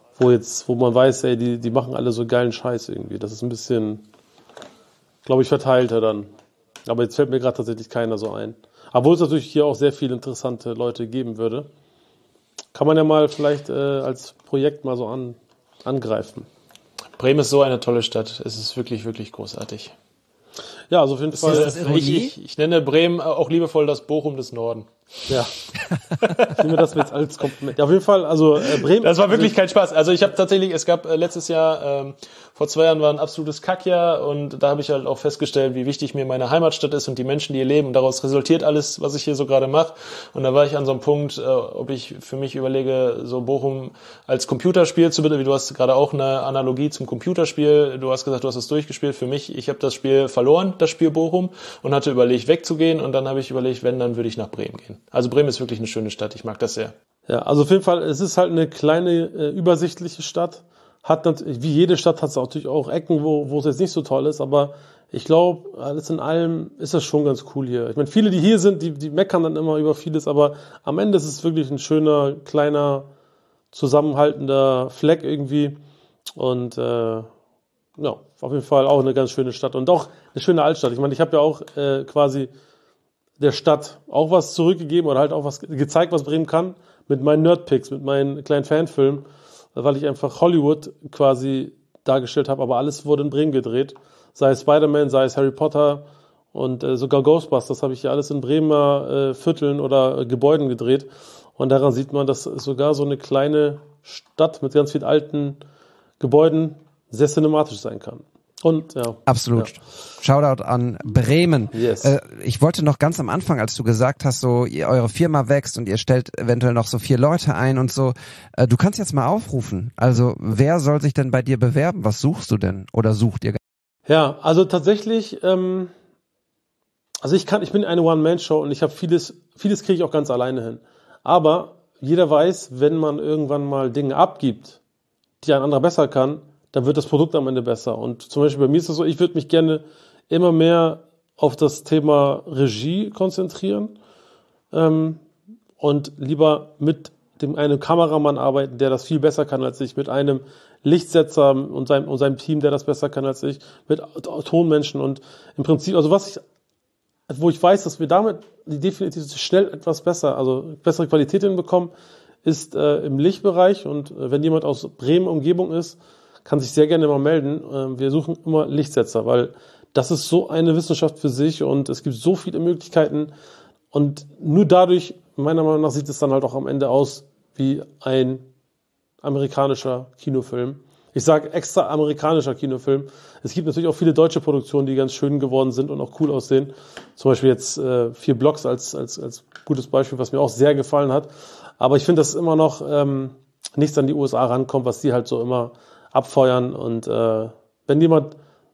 wo man weiß, ey, die machen alle so geilen Scheiß irgendwie. Das ist ein bisschen, glaube ich, verteilter dann. Aber jetzt fällt mir gerade tatsächlich keiner so ein. Obwohl es natürlich hier auch sehr viele interessante Leute geben würde. Kann man ja mal vielleicht als Projekt mal so angreifen. Bremen ist so eine tolle Stadt. Es ist wirklich, wirklich großartig. Ja, also auf jeden Fall. Ich nenne Bremen auch liebevoll das Bochum des Norden. Ja. Ich nehme das jetzt als Kompliment. Ja, auf jeden Fall, also Bremen. Das war wirklich kein Spaß. Also ich habe tatsächlich, es gab letztes Jahr, vor 2 Jahren war ein absolutes Kackjahr und da habe ich halt auch festgestellt, wie wichtig mir meine Heimatstadt ist und die Menschen, die hier leben. Und daraus resultiert alles, was ich hier so gerade mache. Und da war ich an so einem Punkt, ob ich für mich überlege, so Bochum als Computerspiel zu bitte, wie du hast gerade auch eine Analogie zum Computerspiel. Du hast gesagt, du hast es durchgespielt. Für mich, ich habe das Spiel verloren, das Spiel Bochum, und hatte überlegt, wegzugehen. Und dann habe ich überlegt, wenn, dann würde ich nach Bremen gehen. Also Bremen ist wirklich eine schöne Stadt. Ich mag das sehr. Ja, also auf jeden Fall, es ist halt eine kleine, übersichtliche Stadt. Hat natürlich, wie jede Stadt hat es natürlich auch Ecken, wo es jetzt nicht so toll ist, aber ich glaube, alles in allem ist das schon ganz cool hier. Ich meine, viele, die hier sind, die meckern dann immer über vieles, aber am Ende ist es wirklich ein schöner, kleiner, zusammenhaltender Fleck irgendwie. Und ja, auf jeden Fall auch eine ganz schöne Stadt und auch eine schöne Altstadt. Ich meine, ich habe ja auch quasi der Stadt auch was zurückgegeben oder halt auch was gezeigt, was Bremen kann, mit meinen Nerdpicks, mit meinen kleinen Fanfilmen, weil ich einfach Hollywood quasi dargestellt habe, aber alles wurde in Bremen gedreht. Sei es Spider-Man, sei es Harry Potter und sogar Ghostbusters habe ich ja alles in Bremer Vierteln oder Gebäuden gedreht. Und daran sieht man, dass sogar so eine kleine Stadt mit ganz vielen alten Gebäuden sehr cinematisch sein kann. Und ja. Absolut. Ja. Shoutout an Bremen. Yes. Ich wollte noch ganz am Anfang, als du gesagt hast, so eure Firma wächst und ihr stellt eventuell noch so 4 Leute ein und so, du kannst jetzt mal aufrufen. Also wer soll sich denn bei dir bewerben? Was suchst du denn? Oder sucht ihr? Ja, also tatsächlich, also ich bin eine One-Man-Show und ich habe vieles kriege ich auch ganz alleine hin. Aber jeder weiß, wenn man irgendwann mal Dinge abgibt, die ein anderer besser kann, dann wird das Produkt am Ende besser. Und zum Beispiel bei mir ist es so, ich würde mich gerne immer mehr auf das Thema Regie konzentrieren und lieber mit einem Kameramann arbeiten, der das viel besser kann als ich, mit einem Lichtsetzer und seinem Team, der das besser kann als ich, mit Tonmenschen und im Prinzip, also wo ich weiß, dass wir damit definitiv schnell etwas besser, also bessere Qualität hinbekommen, ist im Lichtbereich. Und wenn jemand aus Bremen Umgebung ist, kann sich sehr gerne mal melden. Wir suchen immer Lichtsetzer, weil das ist so eine Wissenschaft für sich und es gibt so viele Möglichkeiten und nur dadurch, meiner Meinung nach, sieht es dann halt auch am Ende aus wie ein amerikanischer Kinofilm. Ich sage extra amerikanischer Kinofilm. Es gibt natürlich auch viele deutsche Produktionen, die ganz schön geworden sind und auch cool aussehen. Zum Beispiel jetzt 4 Blocks als gutes Beispiel, was mir auch sehr gefallen hat. Aber ich finde, dass immer noch nichts an die USA rankommt, was die halt so immer abfeuern. Und wenn jemand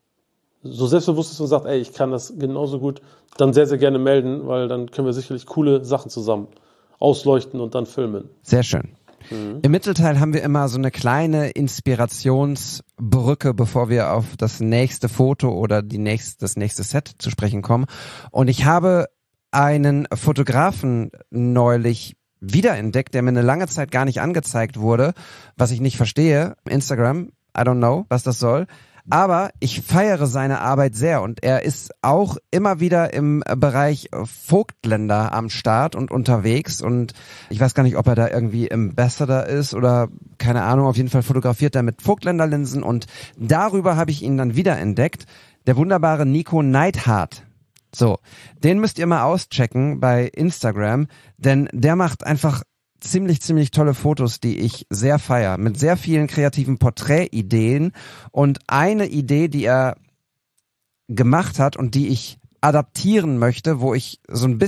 so selbstbewusst ist und sagt, ey, ich kann das genauso gut, dann sehr, sehr gerne melden, weil dann können wir sicherlich coole Sachen zusammen ausleuchten und dann filmen. Sehr schön. Im Mittelteil haben wir immer so eine kleine Inspirationsbrücke, bevor wir auf das nächste Foto oder das nächste Set zu sprechen kommen. Und ich habe einen Fotografen neulich wiederentdeckt, der mir eine lange Zeit gar nicht angezeigt wurde, was ich nicht verstehe. Instagram, I don't know, was das soll. Aber ich feiere seine Arbeit sehr und er ist auch immer wieder im Bereich Vogtländer am Start und unterwegs und ich weiß gar nicht, ob er da irgendwie Ambassador ist oder keine Ahnung, auf jeden Fall fotografiert er mit Vogtländerlinsen und darüber habe ich ihn dann wieder entdeckt, der wunderbare Nico Neidhardt. So, den müsst ihr mal auschecken bei Instagram, denn der macht einfach ziemlich tolle Fotos, die ich sehr feiere, mit sehr vielen kreativen Porträtideen und eine Idee, die er gemacht hat und die ich adaptieren möchte, wo ich so ein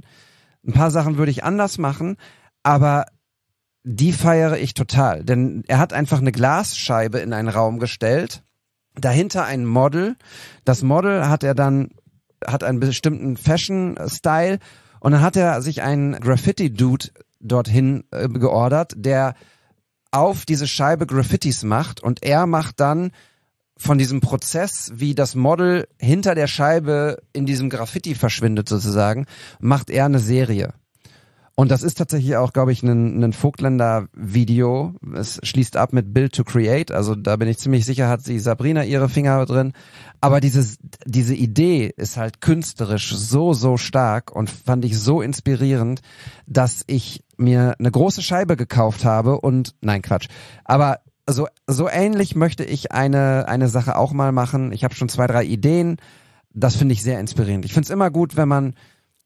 paar Sachen würde ich anders machen, aber die feiere ich total, denn er hat einfach eine Glasscheibe in einen Raum gestellt, dahinter ein Model, das Model hat einen bestimmten Fashion-Style und dann hat er sich einen Graffiti-Dude dorthin geordert, der auf diese Scheibe Graffitis macht und er macht dann von diesem Prozess, wie das Model hinter der Scheibe in diesem Graffiti verschwindet sozusagen, macht er eine Serie. Und das ist tatsächlich auch, glaube ich, ein Vogtländer-Video. Es schließt ab mit Build to Create, also da bin ich ziemlich sicher, hat sie Sabrina ihre Finger drin. Aber diese Idee ist halt künstlerisch so stark und fand ich so inspirierend, dass ich mir eine große Scheibe gekauft habe und, nein, Quatsch. Aber so ähnlich möchte ich eine Sache auch mal machen. Ich habe schon 2, 3 Ideen. Das finde ich sehr inspirierend. Ich finde es immer gut, wenn man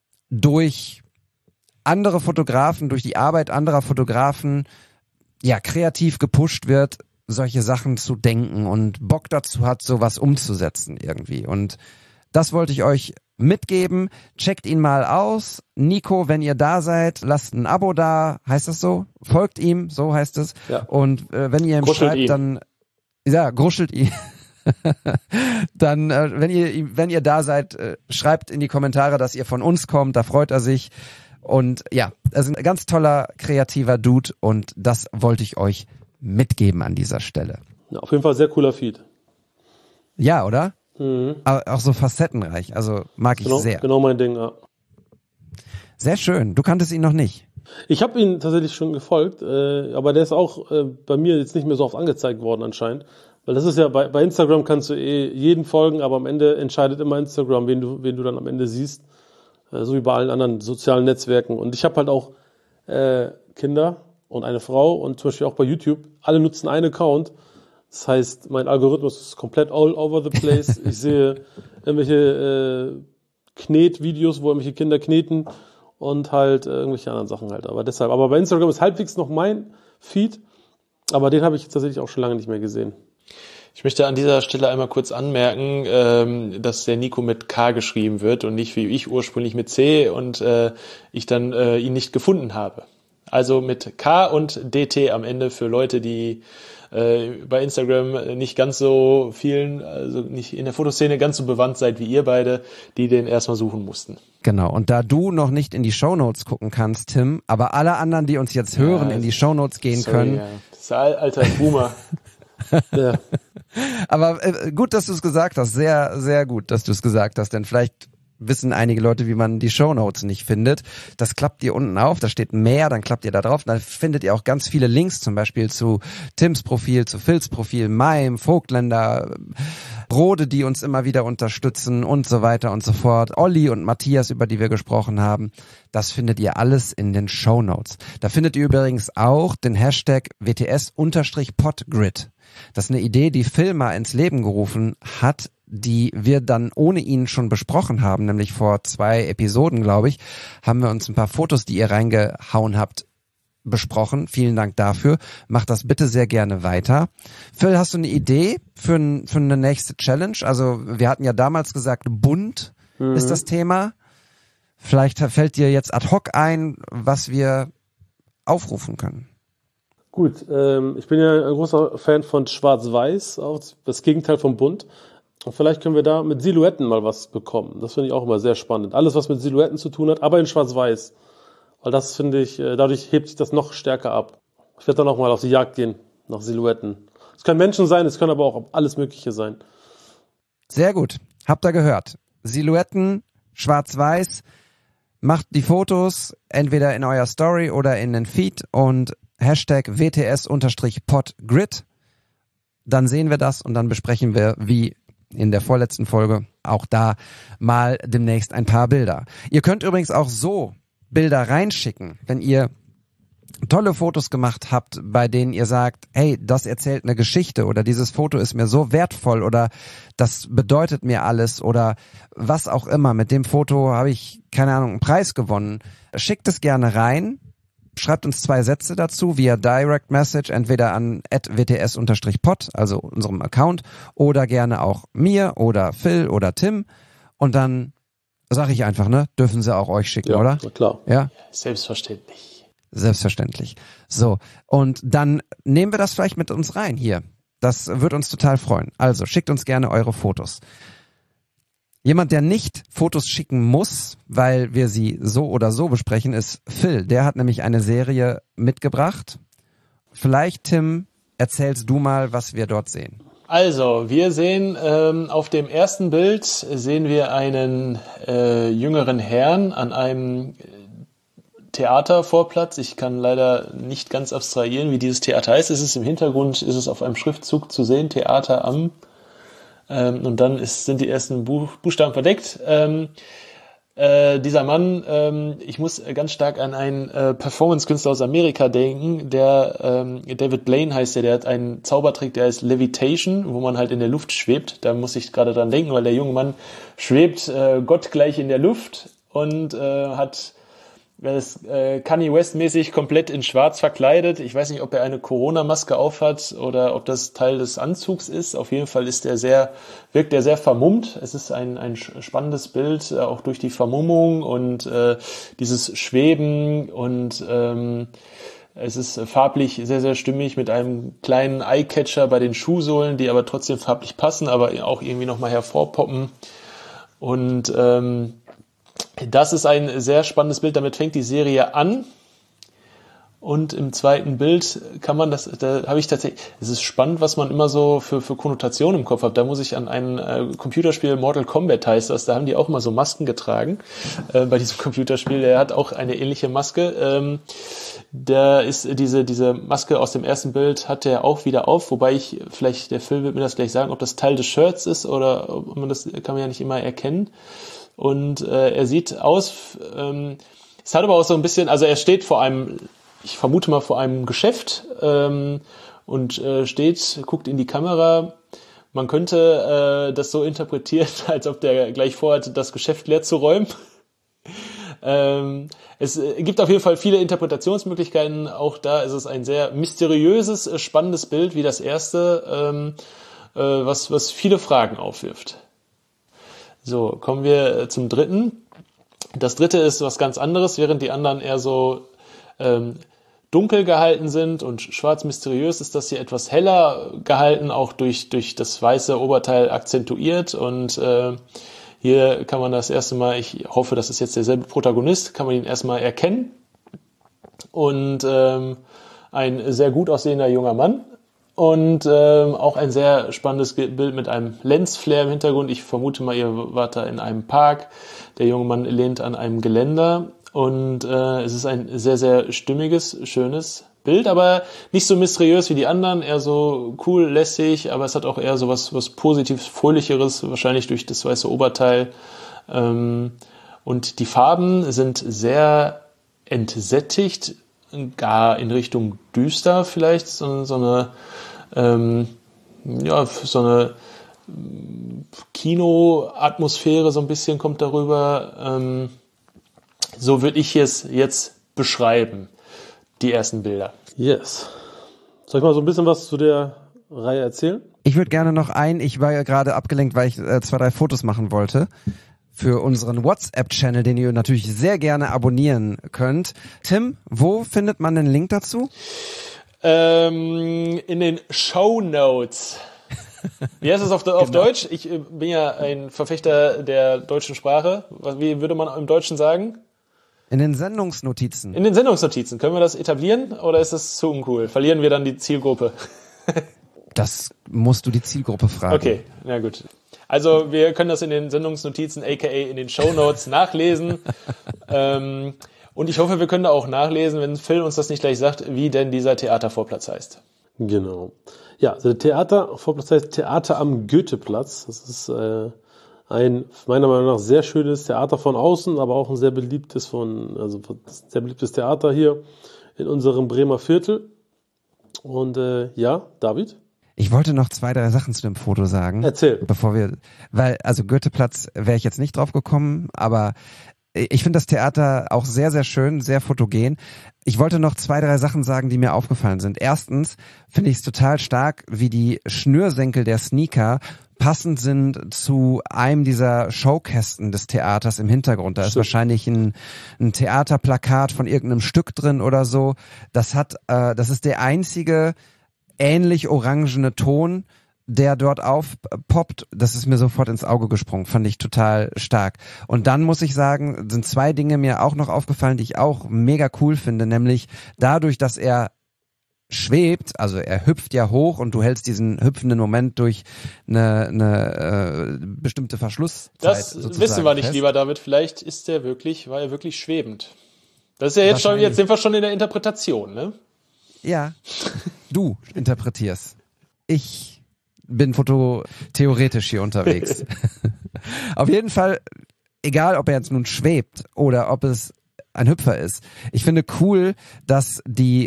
durch andere Fotografen, durch die Arbeit anderer Fotografen, ja, kreativ gepusht wird, solche Sachen zu denken und Bock dazu hat, sowas umzusetzen irgendwie. Und das wollte ich euch mitgeben. Checkt ihn mal aus. Nico, wenn ihr da seid, lasst ein Abo da. Heißt das so? Folgt ihm, so heißt es. Ja. Und wenn ihr ihm schreibt, dann gruschelt ihn. Dann, wenn ihr da seid, schreibt in die Kommentare, dass ihr von uns kommt. Da freut er sich. Und ja, er ist ein ganz toller, kreativer Dude und das wollte ich euch mitgeben an dieser Stelle. Ja, auf jeden Fall sehr cooler Feed. Ja, oder? Mhm. Aber auch so facettenreich, also mag ich sehr. Genau mein Ding, ja. Sehr schön, du kanntest ihn noch nicht. Ich habe ihn tatsächlich schon gefolgt, aber der ist auch bei mir jetzt nicht mehr so oft angezeigt worden anscheinend. Weil das ist ja, bei Instagram kannst du jeden folgen, aber am Ende entscheidet immer Instagram, wen du dann am Ende siehst. So wie bei allen anderen sozialen Netzwerken. Und ich habe halt auch Kinder und eine Frau und zum Beispiel auch bei YouTube. Alle nutzen einen Account. Das heißt, mein Algorithmus ist komplett all over the place. Ich sehe irgendwelche Knetvideos, wo irgendwelche Kinder kneten und halt irgendwelche anderen Sachen halt. Aber bei Instagram ist halbwegs noch mein Feed. Aber den habe ich jetzt tatsächlich auch schon lange nicht mehr gesehen. Ich möchte an dieser Stelle einmal kurz anmerken, dass der Nico mit K geschrieben wird und nicht wie ich ursprünglich mit C und ich dann ihn nicht gefunden habe. Also mit K und DT am Ende für Leute, die bei Instagram nicht ganz so vielen, also nicht in der Fotoszene ganz so bewandt seid wie ihr beide, die den erstmal suchen mussten. Genau, und da du noch nicht in die Shownotes gucken kannst, Tim, aber alle anderen, die uns jetzt hören, in die Shownotes gehen können. Ja. Das ist ein alter Boomer. Ja. Aber gut, dass du es gesagt hast. Sehr, sehr gut, dass du es gesagt hast. Denn vielleicht wissen einige Leute, wie man die Shownotes nicht findet. Das klappt ihr unten auf, da steht mehr, dann klappt ihr da drauf. Dann findet ihr auch ganz viele Links, zum Beispiel zu Tims Profil, zu Phils Profil, meinem, Vogtländer, Rode, die uns immer wieder unterstützen und so weiter und so fort. Olli und Matthias, über die wir gesprochen haben. Das findet ihr alles in den Shownotes. Da findet ihr übrigens auch den Hashtag WTS_Podgrid. Das ist eine Idee, die Phil mal ins Leben gerufen hat, die wir dann ohne ihn schon besprochen haben, nämlich vor 2 Episoden, glaube ich, haben wir uns ein paar Fotos, die ihr reingehauen habt, besprochen. Vielen Dank dafür. Mach das bitte sehr gerne weiter. Phil, hast du eine Idee für eine nächste Challenge? Also wir hatten ja damals gesagt, bunt ist das Thema. Vielleicht fällt dir jetzt ad hoc ein, was wir aufrufen können. Gut, ich bin ja ein großer Fan von Schwarz-Weiß, auch das Gegenteil von bunt. Und vielleicht können wir da mit Silhouetten mal was bekommen. Das finde ich auch immer sehr spannend. Alles, was mit Silhouetten zu tun hat, aber in Schwarz-Weiß. Weil das finde ich, dadurch hebt sich das noch stärker ab. Ich werde dann auch mal auf die Jagd gehen nach Silhouetten. Es können Menschen sein, es können aber auch alles Mögliche sein. Sehr gut. Habt ihr gehört? Silhouetten, Schwarz-Weiß. Macht die Fotos entweder in euer Story oder in den Feed und Hashtag WTS_PodGrid. Dann sehen wir das und dann besprechen wir, wie in der vorletzten Folge, auch da mal demnächst ein paar Bilder. Ihr könnt übrigens auch so Bilder reinschicken, wenn ihr tolle Fotos gemacht habt, bei denen ihr sagt, hey, das erzählt eine Geschichte oder dieses Foto ist mir so wertvoll oder das bedeutet mir alles oder was auch immer. Mit dem Foto habe ich, keine Ahnung, einen Preis gewonnen. Schickt es gerne rein. Schreibt uns 2 Sätze dazu via Direct Message, entweder an @wts_pod, also unserem Account, oder gerne auch mir oder Phil oder Tim. Und dann sage ich einfach, ne, dürfen sie auch euch schicken, Ja, oder? na klar. Ja, Selbstverständlich. selbstverständlich. So, und dann nehmen wir das vielleicht mit uns rein hier. Das wird uns total freuen. Also schickt uns gerne eure Fotos. Jemand, der nicht Fotos schicken muss, weil wir sie so oder so besprechen, ist Phil. Der hat nämlich eine Serie mitgebracht. Vielleicht, Tim, erzählst du mal, was wir dort sehen. Also, wir sehen auf dem ersten Bild sehen wir einen jüngeren Herrn an einem Theatervorplatz. Ich kann leider nicht ganz abstrahieren, wie dieses Theater heißt. Es ist im Hintergrund, ist es auf einem Schriftzug zu sehen, Theater am. Und dann sind die ersten Buchstaben verdeckt. Dieser Mann, ich muss ganz stark an einen Performance-Künstler aus Amerika denken, der David Blaine heißt der hat einen Zaubertrick, der heißt Levitation, wo man halt in der Luft schwebt. Da muss ich gerade dran denken, weil der junge Mann schwebt gottgleich in der Luft und hat ist Kanye West-mäßig komplett in schwarz verkleidet. Ich weiß nicht, ob er eine Corona-Maske aufhat oder ob das Teil des Anzugs ist. Auf jeden Fall wirkt er sehr vermummt. Es ist ein spannendes Bild, auch durch die Vermummung und dieses Schweben und es ist farblich sehr, sehr stimmig mit einem kleinen Eyecatcher bei den Schuhsohlen, die aber trotzdem farblich passen, aber auch irgendwie nochmal hervorpoppen. Und das ist ein sehr spannendes Bild, damit fängt die Serie an. Und im zweiten Bild kann man da habe ich tatsächlich, es ist spannend, was man immer so für Konnotationen im Kopf hat. Da muss ich an ein Computerspiel, Mortal Kombat heißt das, da haben die auch mal so Masken getragen, bei diesem Computerspiel. Der hat auch eine ähnliche Maske. Da ist diese Maske aus dem ersten Bild hat der auch wieder auf, wobei der Film wird mir das gleich sagen, ob das Teil des Shirts ist oder ob man das kann man ja nicht immer erkennen. Und er sieht aus, es hat aber auch so ein bisschen, also er steht ich vermute mal vor einem Geschäft und guckt in die Kamera. Man könnte das so interpretieren, als ob der gleich vorhat, das Geschäft leer zu räumen. Es gibt auf jeden Fall viele Interpretationsmöglichkeiten. Auch da ist es ein sehr mysteriöses, spannendes Bild wie das erste, was viele Fragen aufwirft. So, kommen wir zum dritten. Das dritte ist was ganz anderes, während die anderen eher so dunkel gehalten sind und schwarz mysteriös, ist das hier etwas heller gehalten, auch durch das weiße Oberteil akzentuiert. Und hier kann man das erste Mal, ich hoffe, das ist jetzt derselbe Protagonist, kann man ihn erstmal erkennen. Und ein sehr gut aussehender junger Mann. Und auch ein sehr spannendes Bild mit einem Lensflare im Hintergrund. Ich vermute mal, ihr wart da in einem Park. Der junge Mann lehnt an einem Geländer. Und es ist ein sehr, sehr stimmiges, schönes Bild, aber nicht so mysteriös wie die anderen, eher so cool, lässig, aber es hat auch eher so was Positives, Fröhlicheres, wahrscheinlich durch das weiße Oberteil. Und die Farben sind sehr entsättigt, gar in Richtung düster vielleicht, so eine Kinoatmosphäre so ein bisschen kommt darüber. So würde ich es jetzt beschreiben. die ersten Bilder. Yes. Soll ich mal so ein bisschen was zu der Reihe erzählen? Ich würde gerne noch ich war ja gerade abgelenkt, weil ich 2, 3 Fotos machen wollte für unseren WhatsApp-Channel, den ihr natürlich sehr gerne abonnieren könnt. Tim, wo findet man den Link dazu? In den Shownotes. Wie heißt es auf Deutsch? Ich bin ja ein Verfechter der deutschen Sprache. Wie würde man im Deutschen sagen? In den Sendungsnotizen. In den Sendungsnotizen. Können wir das etablieren oder ist das zu uncool? Verlieren wir dann die Zielgruppe? Das musst du die Zielgruppe fragen. Okay, na gut. Also wir können das in den Sendungsnotizen, aka in den Shownotes nachlesen. Und ich hoffe, wir können da auch nachlesen, wenn Phil uns das nicht gleich sagt, wie denn dieser Theatervorplatz heißt. Genau. Ja, also der Theatervorplatz heißt Theater am Goetheplatz. Das ist ein meiner Meinung nach sehr schönes Theater von außen, aber auch ein sehr beliebtes Theater hier in unserem Bremer Viertel. Und ja, David? Ich wollte noch 2, 3 Sachen zu dem Foto sagen. Erzähl. Also Goetheplatz wäre ich jetzt nicht drauf gekommen, aber ich finde das Theater auch sehr, sehr schön, sehr fotogen. Ich wollte noch 2, 3 Sachen sagen, die mir aufgefallen sind. Erstens finde ich es total stark, wie die Schnürsenkel der Sneaker passend sind zu einem dieser Showkästen des Theaters im Hintergrund. Da ist wahrscheinlich ein Theaterplakat von irgendeinem Stück drin oder so. Das ist der einzige ähnlich orangene Ton, der dort aufpoppt. Das ist mir sofort ins Auge gesprungen, fand ich total stark. Und dann muss ich sagen, sind 2 Dinge mir auch noch aufgefallen, die ich auch mega cool finde, nämlich dadurch, dass er schwebt, also er hüpft ja hoch und du hältst diesen hüpfenden Moment durch eine bestimmte Verschlusszeit. Das wissen wir nicht, fest. Lieber David. Vielleicht war er wirklich schwebend. Das ist ja jetzt sind wir schon in der Interpretation, ne? Ja, du interpretierst. Ich bin fototheoretisch hier unterwegs. Auf jeden Fall, egal ob er jetzt nun schwebt oder ob es ein Hüpfer ist. Ich finde cool, dass die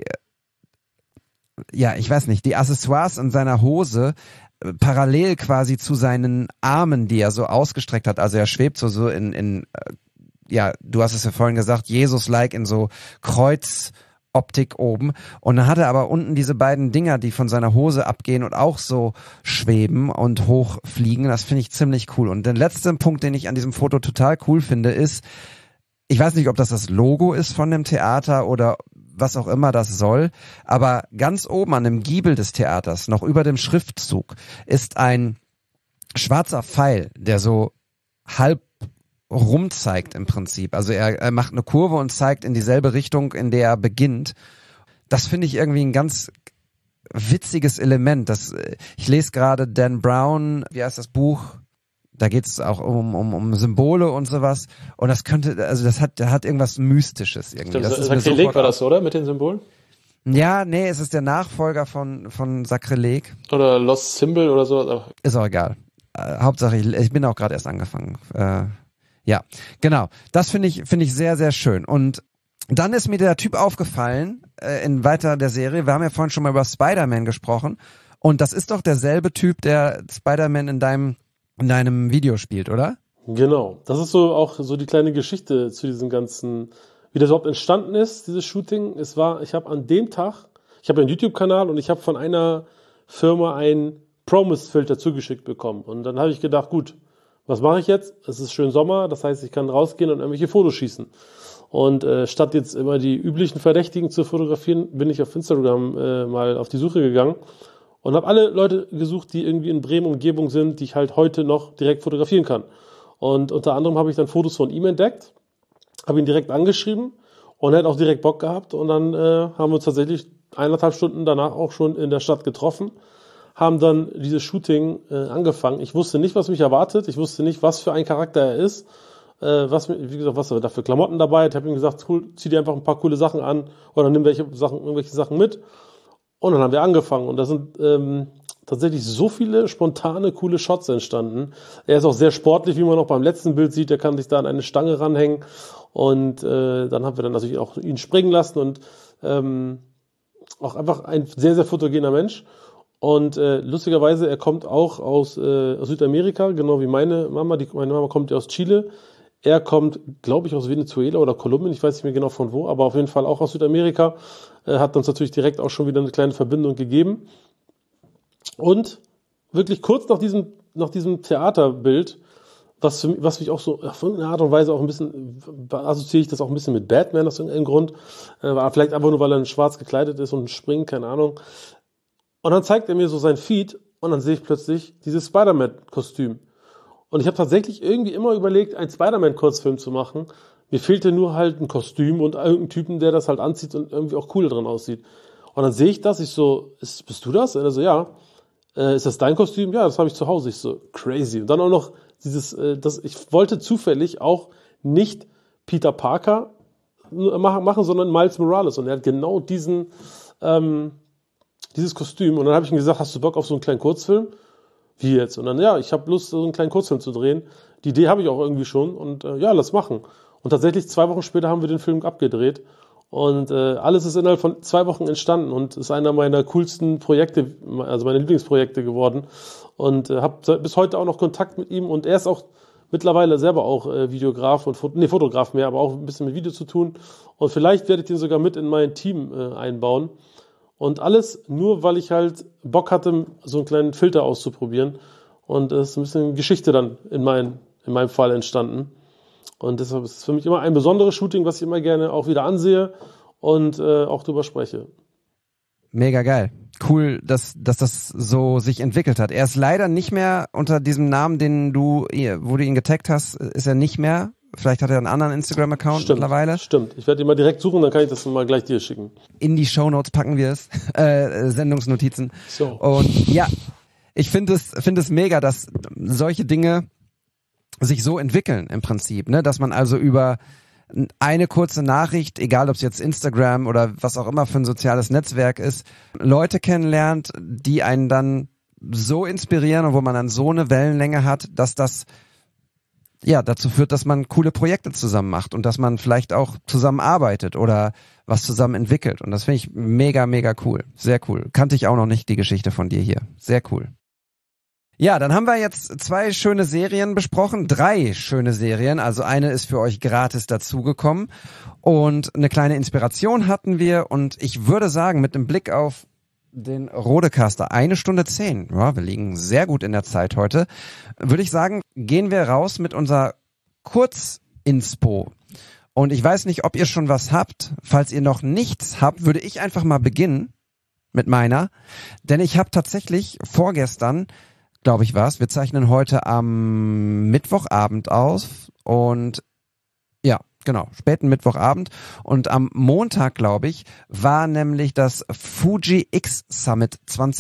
Accessoires in seiner Hose parallel quasi zu seinen Armen, die er so ausgestreckt hat, also er schwebt so in du hast es ja vorhin gesagt, Jesus-like in so Kreuzoptik oben und dann hat er aber unten diese beiden Dinger, die von seiner Hose abgehen und auch so schweben und hochfliegen, das finde ich ziemlich cool. Und der letzte Punkt, den ich an diesem Foto total cool finde, ist, ich weiß nicht, ob das Logo ist von dem Theater oder was auch immer das soll, aber ganz oben an dem Giebel des Theaters, noch über dem Schriftzug, ist ein schwarzer Pfeil, der so halb rum zeigt im Prinzip. Also er macht eine Kurve und zeigt in dieselbe Richtung, in der er beginnt. Das finde ich irgendwie ein ganz witziges Element. Ich lese gerade Dan Brown, wie heißt das Buch? Da geht es auch um Symbole und sowas. Und das hat irgendwas Mystisches irgendwie. Das Sakrileg war das, oder? Mit den Symbolen? Ja, nee, es ist der Nachfolger von Sakrileg. Oder Lost Symbol oder so. Ist auch egal. Hauptsache, ich bin auch gerade erst angefangen. Ja, genau. Das finde ich sehr, sehr schön. Und dann ist mir der Typ aufgefallen, in weiter der Serie. Wir haben ja vorhin schon mal über Spider-Man gesprochen. Und das ist doch derselbe Typ, der Spider-Man in deinem Video spielt, oder? Genau. Das ist so auch so die kleine Geschichte zu diesem ganzen, wie das überhaupt entstanden ist, dieses Shooting. Ich habe an dem Tag, ich habe einen YouTube-Kanal und ich habe von einer Firma einen Promise-Filter zugeschickt bekommen. Und dann habe ich gedacht, gut, was mache ich jetzt? Es ist schön Sommer, das heißt, ich kann rausgehen und irgendwelche Fotos schießen. Und statt jetzt immer die üblichen Verdächtigen zu fotografieren, bin ich auf Instagram mal auf die Suche gegangen und habe alle Leute gesucht, die irgendwie in Bremen Umgebung sind, die ich halt heute noch direkt fotografieren kann. Und unter anderem habe ich dann Fotos von ihm entdeckt, habe ihn direkt angeschrieben und er hat auch direkt Bock gehabt. Und dann haben wir uns tatsächlich 1,5 Stunden danach auch schon in der Stadt getroffen, haben dann dieses Shooting angefangen. Ich wusste nicht, was mich erwartet. Ich wusste nicht, was für ein Charakter er ist. Was er da für Klamotten dabei hat. Ich habe ihm gesagt, cool, zieh dir einfach ein paar coole Sachen an oder nimm irgendwelche Sachen mit. Und dann haben wir angefangen. Und da sind tatsächlich so viele spontane, coole Shots entstanden. Er ist auch sehr sportlich, wie man auch beim letzten Bild sieht. Er kann sich da an eine Stange ranhängen. Und dann haben wir dann natürlich auch ihn springen lassen. Und auch einfach ein sehr, sehr fotogener Mensch. Und lustigerweise, er kommt auch aus Südamerika, genau wie meine Mama. Meine Mama kommt ja aus Chile. Er kommt, glaube ich, aus Venezuela oder Kolumbien, ich weiß nicht mehr genau von wo, aber auf jeden Fall auch aus Südamerika. Hat uns natürlich direkt auch schon wieder eine kleine Verbindung gegeben. Und wirklich kurz nach diesem Theaterbild, was mich auch so auf irgendeine Art und Weise auch ein bisschen, assoziiere ich das auch ein bisschen mit Batman aus irgendeinem Grund. Vielleicht einfach nur, weil er in schwarz gekleidet ist und springt, keine Ahnung. Und dann zeigt er mir so sein Feed und dann sehe ich plötzlich dieses Spider-Man-Kostüm. Und ich habe tatsächlich irgendwie immer überlegt, einen Spider-Man-Kurzfilm zu machen. Mir fehlte nur halt ein Kostüm und irgendein Typen, der das halt anzieht und irgendwie auch cool drin aussieht. Und dann sehe ich das, ich so, bist du das? Und er so, ja. Ist das dein Kostüm? Ja, das habe ich zu Hause. Ich so, crazy. Und dann auch noch ich wollte zufällig auch nicht Peter Parker machen, sondern Miles Morales. Und er hat genau dieses Kostüm. Und dann habe ich ihm gesagt, hast du Bock auf so einen kleinen Kurzfilm? Wie jetzt? Und dann, ja, ich habe Lust, so einen kleinen Kurzfilm zu drehen. Die Idee habe ich auch irgendwie schon. Und ja, lass machen. Und tatsächlich 2 Wochen später haben wir den Film abgedreht. Und alles ist innerhalb von 2 Wochen entstanden und ist einer meiner coolsten Projekte, also meine Lieblingsprojekte geworden. Und habe bis heute auch noch Kontakt mit ihm. Und er ist auch mittlerweile selber auch Videograf und Fotograf mehr, aber auch ein bisschen mit Video zu tun. Und vielleicht werde ich den sogar mit in mein Team einbauen. Und alles nur, weil ich halt Bock hatte, so einen kleinen Filter auszuprobieren. Und es ist ein bisschen Geschichte dann in meinem Fall entstanden. Und deshalb ist es für mich immer ein besonderes Shooting, was ich immer gerne auch wieder ansehe und auch drüber spreche. Mega geil. Cool, dass das so sich entwickelt hat. Er ist leider nicht mehr unter diesem Namen, wo du ihn getaggt hast, ist er nicht mehr. Vielleicht hat er einen anderen Instagram-Account mittlerweile. Stimmt. Ich werde ihn mal direkt suchen, dann kann ich das mal gleich dir schicken. In die Shownotes packen wir es. Sendungsnotizen. So. Und ja, ich finde es mega, dass solche Dinge sich so entwickeln im Prinzip, ne? Dass man also über eine kurze Nachricht, egal ob es jetzt Instagram oder was auch immer für ein soziales Netzwerk ist, Leute kennenlernt, die einen dann so inspirieren und wo man dann so eine Wellenlänge hat, dass das ja dazu führt, dass man coole Projekte zusammen macht und dass man vielleicht auch zusammen arbeitet oder was zusammen entwickelt. Und das finde ich mega, mega cool. Sehr cool. Kannte ich auch noch nicht, die Geschichte von dir hier. Sehr cool. Ja, dann haben wir jetzt 2 schöne Serien besprochen, 3 schöne Serien, also eine ist für euch gratis dazugekommen und eine kleine Inspiration hatten wir und ich würde sagen, mit dem Blick auf den Rodecaster, 1 Stunde 10, ja, wir liegen sehr gut in der Zeit heute, würde ich sagen, gehen wir raus mit unserer Kurzinspo. Und ich weiß nicht, ob ihr schon was habt, falls ihr noch nichts habt, würde ich einfach mal beginnen mit meiner, denn ich habe tatsächlich vorgestern, glaube ich was. Wir zeichnen heute am Mittwochabend aus und ja, genau, späten Mittwochabend und am Montag, glaube ich, war nämlich das Fuji X Summit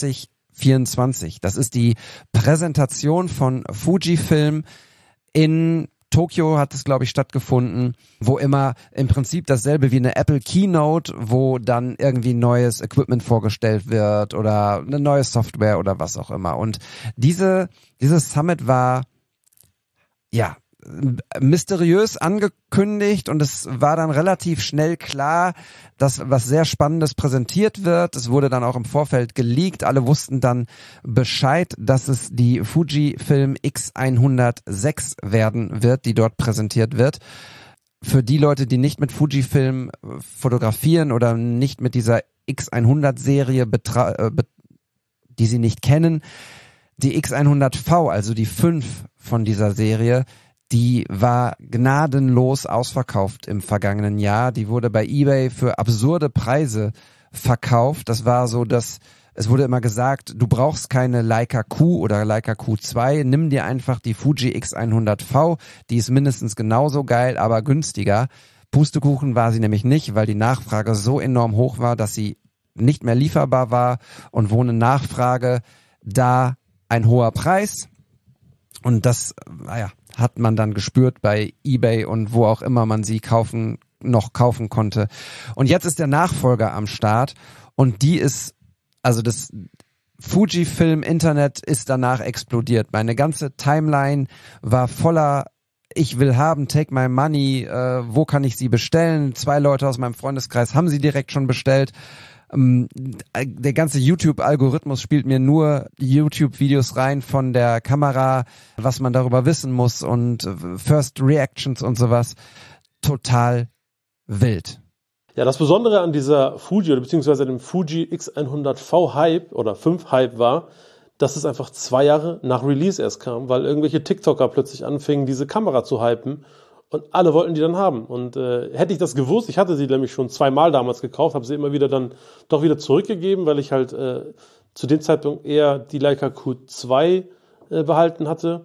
2024. Das ist die Präsentation von Fujifilm in Tokio hat es, glaube ich, stattgefunden, wo immer im Prinzip dasselbe wie eine Apple Keynote, wo dann irgendwie neues Equipment vorgestellt wird oder eine neue Software oder was auch immer. Und dieses Summit war, ja, mysteriös angekündigt und es war dann relativ schnell klar, dass was sehr Spannendes präsentiert wird. Es wurde dann auch im Vorfeld geleakt. Alle wussten dann Bescheid, dass es die Fujifilm X106 werden wird, die dort präsentiert wird. Für die Leute, die nicht mit Fujifilm fotografieren oder nicht mit dieser X100-Serie die sie nicht kennen, die X100V, also die 5 von dieser Serie, die war gnadenlos ausverkauft im vergangenen Jahr. Die wurde bei eBay für absurde Preise verkauft. Das war so, dass es wurde immer gesagt, du brauchst keine Leica Q oder Leica Q2, nimm dir einfach die Fuji X100V. Die ist mindestens genauso geil, aber günstiger. Pustekuchen war sie nämlich nicht, weil die Nachfrage so enorm hoch war, dass sie nicht mehr lieferbar war und wo eine Nachfrage, da ein hoher Preis. Und das, naja, hat man dann gespürt bei eBay und wo auch immer man sie kaufen konnte. Und jetzt ist der Nachfolger am Start und die ist, also das Fujifilm Internet ist danach explodiert. Meine ganze Timeline war voller ich will haben, take my money, wo kann ich sie bestellen? 2 Leute aus meinem Freundeskreis haben sie direkt schon bestellt. Der ganze YouTube-Algorithmus spielt mir nur YouTube-Videos rein von der Kamera, was man darüber wissen muss und First Reactions und sowas. Total wild. Ja, das Besondere an dieser Fuji oder beziehungsweise dem Fuji X100V Hype oder 5 Hype war, dass es einfach 2 Jahre nach Release erst kam, weil irgendwelche TikToker plötzlich anfingen, diese Kamera zu hypen und alle wollten die dann haben. Und hätte ich das gewusst, ich hatte sie nämlich schon 2-mal damals gekauft, habe sie immer wieder dann doch wieder zurückgegeben, weil ich halt zu dem Zeitpunkt eher die Leica Q2 behalten hatte.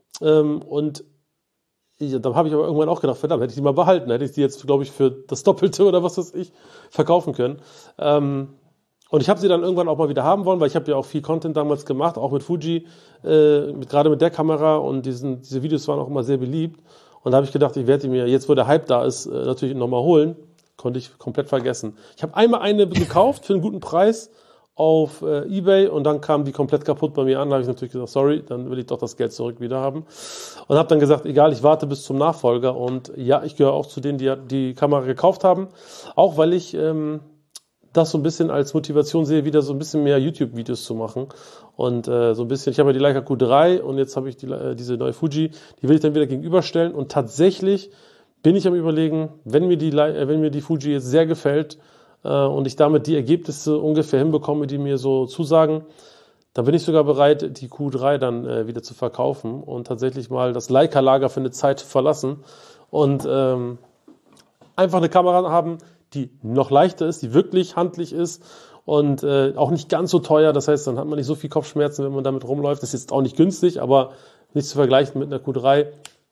Und ja, dann habe ich aber irgendwann auch gedacht, verdammt, hätte ich die mal behalten, hätte ich die jetzt, glaube ich, für das Doppelte oder was weiß ich verkaufen können. Und ich habe sie dann irgendwann auch mal wieder haben wollen, weil ich habe ja auch viel Content damals gemacht, auch mit Fuji, gerade mit der Kamera und diese Videos waren auch immer sehr beliebt. Und da habe ich gedacht, ich werde die mir, jetzt wo der Hype da ist, natürlich nochmal holen. Konnte ich komplett vergessen. Ich habe einmal eine gekauft für einen guten Preis auf eBay und dann kam die komplett kaputt bei mir an. Da habe ich natürlich gesagt, sorry, dann will ich doch das Geld zurück wieder haben. Und habe dann gesagt, egal, ich warte bis zum Nachfolger. Und ja, ich gehöre auch zu denen, die Kamera gekauft haben. Auch weil ich das so ein bisschen als Motivation sehe, wieder so ein bisschen mehr YouTube-Videos zu machen. Und so ein bisschen, ich habe ja die Leica Q3 und jetzt habe ich diese neue Fuji, die will ich dann wieder gegenüberstellen. Und tatsächlich bin ich am Überlegen, wenn mir die Fuji jetzt sehr gefällt, und ich damit die Ergebnisse ungefähr hinbekomme, die mir so zusagen, dann bin ich sogar bereit, die Q3 dann wieder zu verkaufen und tatsächlich mal das Leica-Lager für eine Zeit verlassen und einfach eine Kamera haben, die noch leichter ist, die wirklich handlich ist und auch nicht ganz so teuer. Das heißt, dann hat man nicht so viel Kopfschmerzen, wenn man damit rumläuft. Das ist jetzt auch nicht günstig, aber nicht zu vergleichen mit einer Q3.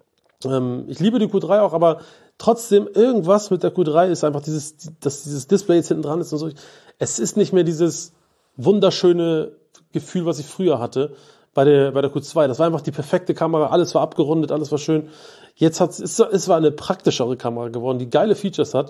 Ich liebe die Q3 auch, aber trotzdem, irgendwas mit der Q3 ist einfach dass dieses Display jetzt hinten dran ist und so. Es ist nicht mehr dieses wunderschöne Gefühl, was ich früher hatte bei der Q2. Das war einfach die perfekte Kamera, alles war abgerundet, alles war schön. Jetzt es war eine praktischere Kamera geworden, die geile Features hat,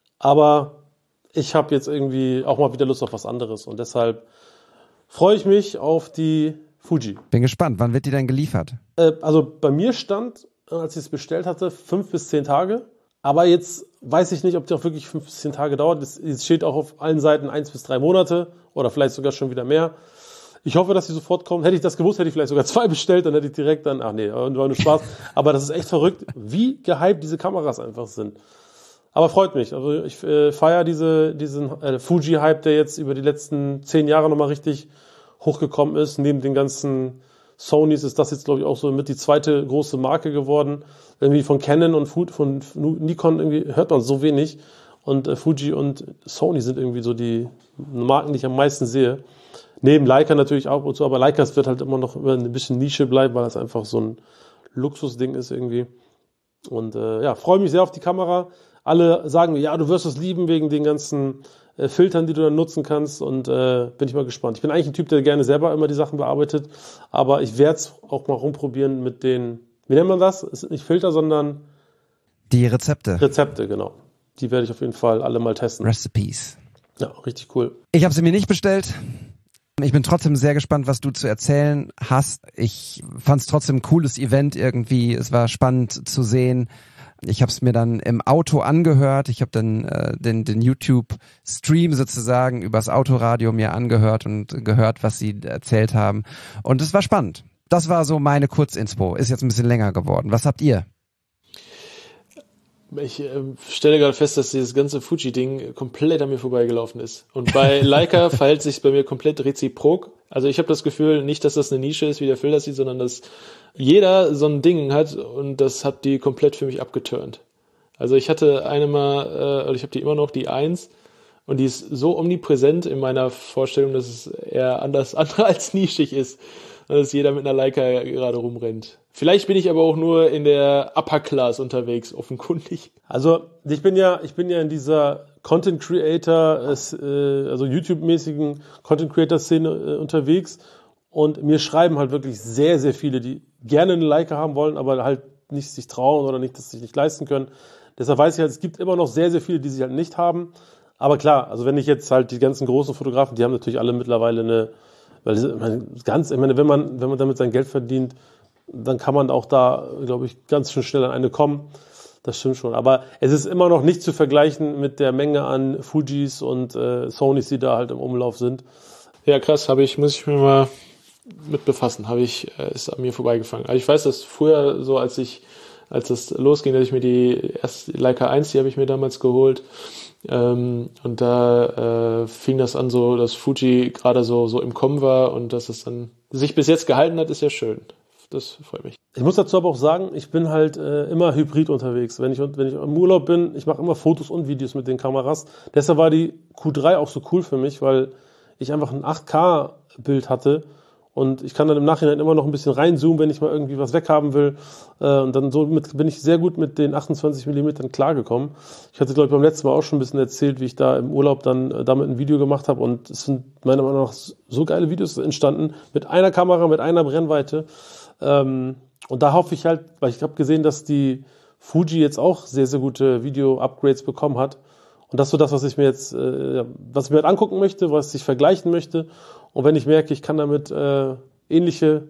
aber ich habe jetzt irgendwie auch mal wieder Lust auf was anderes und deshalb freue ich mich auf die Fuji. Bin gespannt, wann wird die denn geliefert? Also bei mir stand, als ich es bestellt hatte, 5 bis 10 Tage. Aber jetzt weiß ich nicht, ob die auch wirklich 5 bis 10 Tage dauert. Es steht auch auf allen Seiten 1 bis 3 Monate oder vielleicht sogar schon wieder mehr. Ich hoffe, dass sie sofort kommen. Hätte ich das gewusst, hätte ich vielleicht sogar 2 bestellt, dann hätte ich direkt war nur Spaß. Aber das ist echt verrückt, wie gehypt diese Kameras einfach sind. Aber freut mich. Also ich feiere diesen Fuji-Hype, der jetzt über die letzten 10 Jahre nochmal richtig hochgekommen ist. Neben den ganzen Sonys ist das jetzt, glaube ich, auch so mit die zweite große Marke geworden. Irgendwie von Canon und von Nikon irgendwie hört man so wenig. Und Fuji und Sony sind irgendwie so die Marken, die ich am meisten sehe. Neben Leica natürlich auch und so, aber Leica wird halt immer noch ein bisschen Nische bleiben, weil das einfach so ein Luxusding ist irgendwie. Und freue mich sehr auf die Kamera. Alle sagen mir, ja, du wirst es lieben wegen den ganzen Filtern, die du dann nutzen kannst und bin ich mal gespannt. Ich bin eigentlich ein Typ, der gerne selber immer die Sachen bearbeitet, aber ich werde es auch mal rumprobieren mit den, wie nennt man das? Es sind nicht Filter, sondern die Rezepte. Rezepte, genau. Die werde ich auf jeden Fall alle mal testen. Recipes. Ja, richtig cool. Ich habe sie mir nicht bestellt. Ich bin trotzdem sehr gespannt, was du zu erzählen hast. Ich fand es trotzdem ein cooles Event irgendwie. Es war spannend zu sehen. Ich habe es mir dann im Auto angehört. Ich habe dann den YouTube-Stream sozusagen übers Autoradio mir angehört und gehört, was sie erzählt haben. Und es war spannend. Das war so meine Kurzinspo. Ist jetzt ein bisschen länger geworden. Was habt ihr? Ich stelle gerade fest, dass dieses ganze Fuji-Ding komplett an mir vorbeigelaufen ist. Und bei Leica verhält sich bei mir komplett reziprok. Also ich habe das Gefühl, nicht, dass das eine Nische ist, wie der Phil das sieht, sondern dass jeder so ein Ding hat und das hat die komplett für mich abgeturnt. Also ich hatte eine mal, ich habe die immer noch, die 1, und die ist so omnipräsent in meiner Vorstellung, dass es eher alles andere als nischig ist, dass jeder mit einer Leica gerade rumrennt. Vielleicht bin ich aber auch nur in der Upper Class unterwegs, offenkundig. Also ich bin ja in dieser Content Creator, also YouTube-mäßigen Content Creator Szene unterwegs und mir schreiben halt wirklich sehr, sehr viele, die gerne eine Leica haben wollen, aber halt nicht sich trauen oder nicht, das sich nicht leisten können. Deshalb weiß ich halt, es gibt immer noch sehr, sehr viele, die sie halt nicht haben. Aber klar, also wenn ich jetzt halt die ganzen großen Fotografen, die haben natürlich alle mittlerweile wenn man damit sein Geld verdient, dann kann man auch da, glaube ich, ganz schön schnell an eine kommen. Das stimmt schon. Aber es ist immer noch nicht zu vergleichen mit der Menge an Fujis und Sonys, die da halt im Umlauf sind. Ja, krass, muss ich mir mal mit befassen, ist an mir vorbeigefangen. Also ich weiß, dass früher so, als das losging, dass ich mir die Leica 1, die habe ich mir damals geholt, und da fing das an so, dass Fuji gerade so im Kommen war und dass es dann sich bis jetzt gehalten hat, ist ja schön. Das freut mich. Ich muss dazu aber auch sagen, ich bin halt immer hybrid unterwegs. Wenn ich im Urlaub bin, ich mache immer Fotos und Videos mit den Kameras. Deshalb war die Q3 auch so cool für mich, weil ich einfach ein 8K-Bild hatte und ich kann dann im Nachhinein immer noch ein bisschen reinzoomen, wenn ich mal irgendwie was weghaben will. Und dann bin ich sehr gut mit den 28mm klargekommen. Ich hatte, glaube ich, beim letzten Mal auch schon ein bisschen erzählt, wie ich da im Urlaub dann damit ein Video gemacht habe und es sind meiner Meinung nach so geile Videos entstanden mit einer Kamera, mit einer Brennweite. Und da hoffe ich halt, weil ich habe gesehen, dass die Fuji jetzt auch sehr, sehr gute Video-Upgrades bekommen hat. Und das ist so das, was ich mir jetzt halt angucken möchte, was ich vergleichen möchte. Und wenn ich merke, ich kann damit ähnliche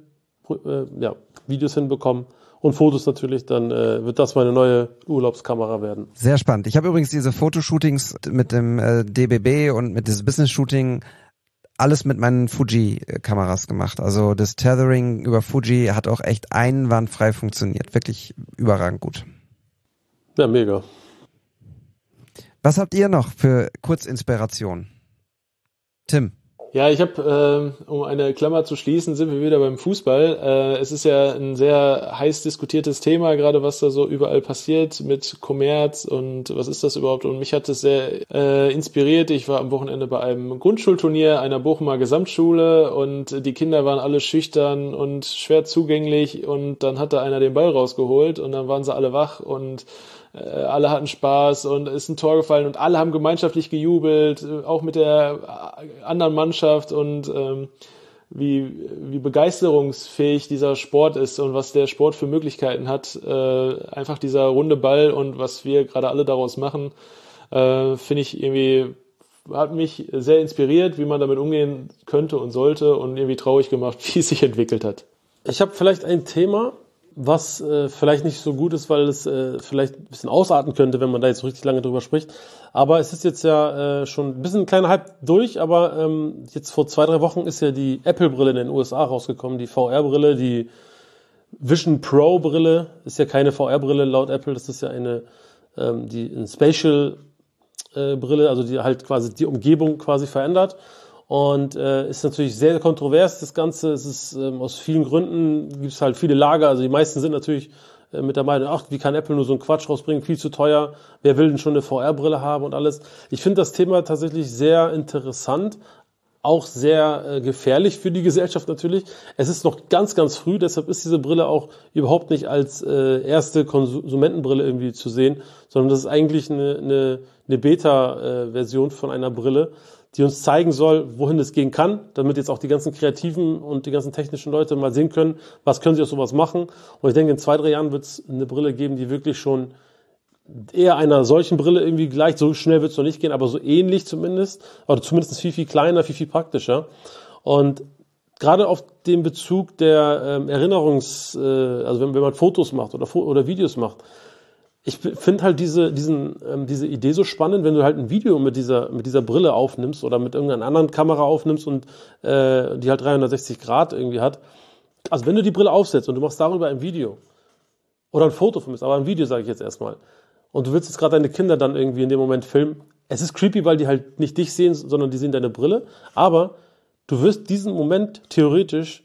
Videos hinbekommen und Fotos natürlich, dann wird das meine neue Urlaubskamera werden. Sehr spannend. Ich habe übrigens diese Fotoshootings mit dem DBB und mit diesem Business-Shooting alles mit meinen Fuji-Kameras gemacht. Also das Tethering über Fuji hat auch echt einwandfrei funktioniert. Wirklich überragend gut. Ja, mega. Was habt ihr noch für Kurzinspiration? Tim? Ja, ich habe, um eine Klammer zu schließen, sind wir wieder beim Fußball. Es ist ja ein sehr heiß diskutiertes Thema, gerade was da so überall passiert mit Kommerz und was ist das überhaupt. Und mich hat es sehr inspiriert. Ich war am Wochenende bei einem Grundschulturnier einer Bochumer Gesamtschule und die Kinder waren alle schüchtern und schwer zugänglich und dann hat da einer den Ball rausgeholt und dann waren sie alle wach und alle hatten Spaß und es ist ein Tor gefallen und alle haben gemeinschaftlich gejubelt, auch mit der anderen Mannschaft und wie begeisterungsfähig dieser Sport ist und was der Sport für Möglichkeiten hat. Einfach dieser runde Ball und was wir gerade alle daraus machen, finde ich irgendwie, hat mich sehr inspiriert, wie man damit umgehen könnte und sollte und irgendwie traurig gemacht, wie es sich entwickelt hat. Ich habe vielleicht ein Thema, was vielleicht nicht so gut ist, weil es vielleicht ein bisschen ausarten könnte, wenn man da jetzt so richtig lange drüber spricht. Aber es ist jetzt ja schon ein bisschen ein kleiner Hype durch, aber jetzt vor 2-3 Wochen ist ja die Apple-Brille in den USA rausgekommen, die VR-Brille, die Vision Pro-Brille, ist ja keine VR-Brille laut Apple, das ist ja eine Spatial-Brille, also die halt quasi die Umgebung quasi verändert. Und ist natürlich sehr kontrovers, das Ganze. Es ist aus vielen Gründen, gibt es halt viele Lager. Also die meisten sind natürlich mit der Meinung, ach, wie kann Apple nur so einen Quatsch rausbringen, viel zu teuer. Wer will denn schon eine VR-Brille haben und alles. Ich finde das Thema tatsächlich sehr interessant, auch sehr gefährlich für die Gesellschaft natürlich. Es ist noch ganz, ganz früh, deshalb ist diese Brille auch überhaupt nicht als erste Konsumentenbrille irgendwie zu sehen, sondern das ist eigentlich eine Beta-Version von einer Brille, die uns zeigen soll, wohin es gehen kann, damit jetzt auch die ganzen Kreativen und die ganzen technischen Leute mal sehen können, was können sie aus sowas machen. Und ich denke, in 2-3 Jahren wird es eine Brille geben, die wirklich schon eher einer solchen Brille irgendwie gleicht. So schnell wird es noch nicht gehen, aber so ähnlich zumindest. Oder zumindest viel, viel kleiner, viel, viel praktischer. Und gerade auf den Bezug der also wenn man Fotos macht oder Videos macht, ich finde halt diese Idee so spannend, wenn du halt ein Video mit dieser Brille aufnimmst oder mit irgendeiner anderen Kamera aufnimmst und die halt 360 Grad irgendwie hat. Also wenn du die Brille aufsetzt und du machst darüber ein Video oder ein Foto von mir, aber ein Video sage ich jetzt erstmal, und du willst jetzt gerade deine Kinder dann irgendwie in dem Moment filmen, es ist creepy, weil die halt nicht dich sehen, sondern die sehen deine Brille, aber du wirst diesen Moment theoretisch,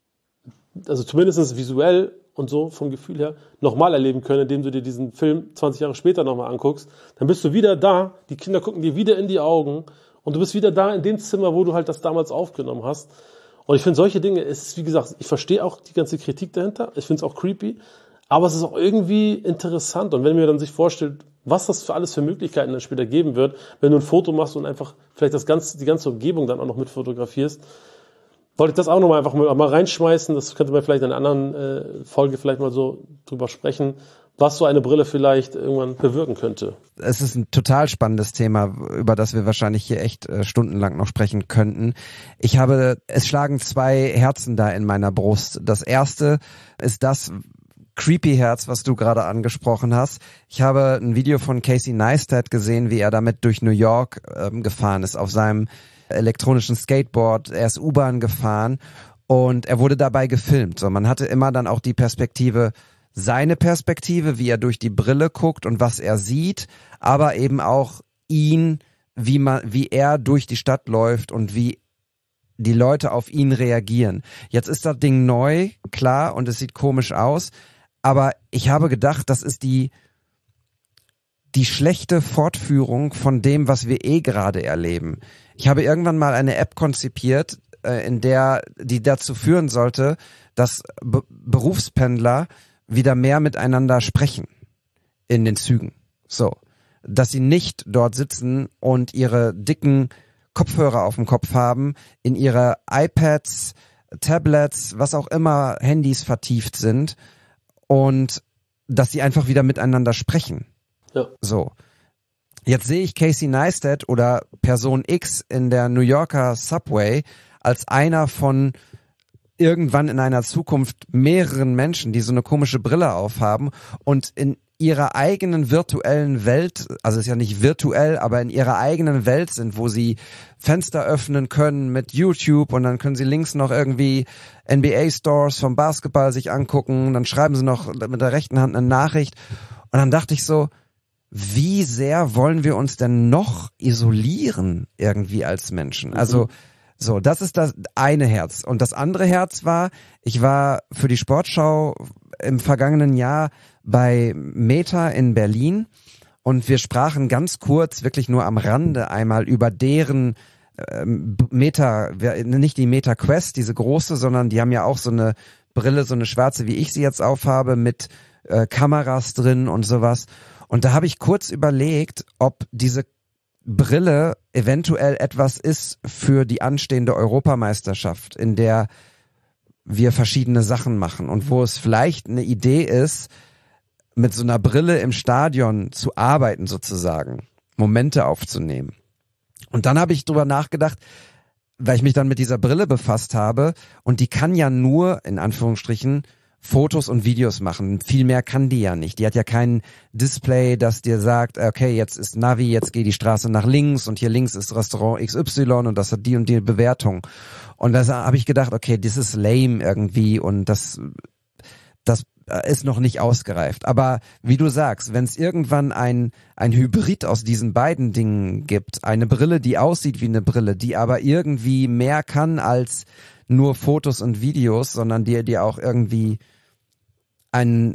also zumindest visuell und so vom Gefühl her nochmal erleben können, indem du dir diesen Film 20 Jahre später nochmal anguckst, dann bist du wieder da, die Kinder gucken dir wieder in die Augen und du bist wieder da in dem Zimmer, wo du halt das damals aufgenommen hast. Und ich finde solche Dinge, es ist, wie gesagt, ich verstehe auch die ganze Kritik dahinter, ich finde es auch creepy, aber es ist auch irgendwie interessant. Und wenn man dann sich vorstellt, was das für alles für Möglichkeiten dann später geben wird, wenn du ein Foto machst und einfach vielleicht die ganze Umgebung dann auch noch mit fotografierst, wollte ich das auch nochmal einfach mal reinschmeißen. Das könnte man vielleicht in einer anderen Folge vielleicht mal so drüber sprechen, was so eine Brille vielleicht irgendwann bewirken könnte. Es ist ein total spannendes Thema, über das wir wahrscheinlich hier echt stundenlang noch sprechen könnten. Es schlagen 2 Herzen da in meiner Brust. Das erste ist das, Creepy Herz, was du gerade angesprochen hast. Ich habe ein Video von Casey Neistat gesehen, wie er damit durch New York gefahren ist auf seinem elektronischen Skateboard. Er ist U-Bahn gefahren und er wurde dabei gefilmt. So, man hatte immer dann auch die Perspektive, seine Perspektive, wie er durch die Brille guckt und was er sieht, aber eben auch ihn, wie er durch die Stadt läuft und wie die Leute auf ihn reagieren. Jetzt ist das Ding neu, klar, und es sieht komisch aus, aber ich habe gedacht, das ist die schlechte Fortführung von dem, was wir gerade erleben. Ich habe irgendwann mal eine App konzipiert, die dazu führen sollte, dass Berufspendler wieder mehr miteinander sprechen in den Zügen. So, dass sie nicht dort sitzen und ihre dicken Kopfhörer auf dem Kopf haben, in ihre iPads, Tablets, was auch immer, Handys vertieft sind und dass sie einfach wieder miteinander sprechen. Ja. So. Jetzt sehe ich Casey Neistat oder Person X in der New Yorker Subway als einer von irgendwann in einer Zukunft mehreren Menschen, die so eine komische Brille aufhaben und in ihrer eigenen virtuellen Welt, also ist ja nicht virtuell, aber in ihrer eigenen Welt sind, wo sie Fenster öffnen können mit YouTube und dann können sie links noch irgendwie NBA-Stores vom Basketball sich angucken, dann schreiben sie noch mit der rechten Hand eine Nachricht und dann dachte ich so, wie sehr wollen wir uns denn noch isolieren irgendwie als Menschen? Also so, das ist das eine Herz. Und das andere Herz war, ich war für die Sportschau im vergangenen Jahr bei Meta in Berlin und wir sprachen ganz kurz, wirklich nur am Rande einmal über deren Meta, nicht die Meta Quest, diese große, sondern die haben ja auch so eine Brille, so eine schwarze, wie ich sie jetzt aufhabe, mit Kameras drin und sowas. Und da habe ich kurz überlegt, ob diese Brille eventuell etwas ist für die anstehende Europameisterschaft, in der wir verschiedene Sachen machen und wo es vielleicht eine Idee ist, mit so einer Brille im Stadion zu arbeiten sozusagen, Momente aufzunehmen. Und dann habe ich drüber nachgedacht, weil ich mich dann mit dieser Brille befasst habe und die kann ja nur, in Anführungsstrichen, Fotos und Videos machen. Viel mehr kann die ja nicht. Die hat ja kein Display, das dir sagt, okay, jetzt ist Navi, jetzt geht die Straße nach links und hier links ist Restaurant XY und das hat die und die Bewertung. Und da habe ich gedacht, okay, das ist lame irgendwie und das ist noch nicht ausgereift. Aber wie du sagst, wenn es irgendwann ein Hybrid aus diesen beiden Dingen gibt, eine Brille, die aussieht wie eine Brille, die aber irgendwie mehr kann als nur Fotos und Videos, sondern dir auch irgendwie einen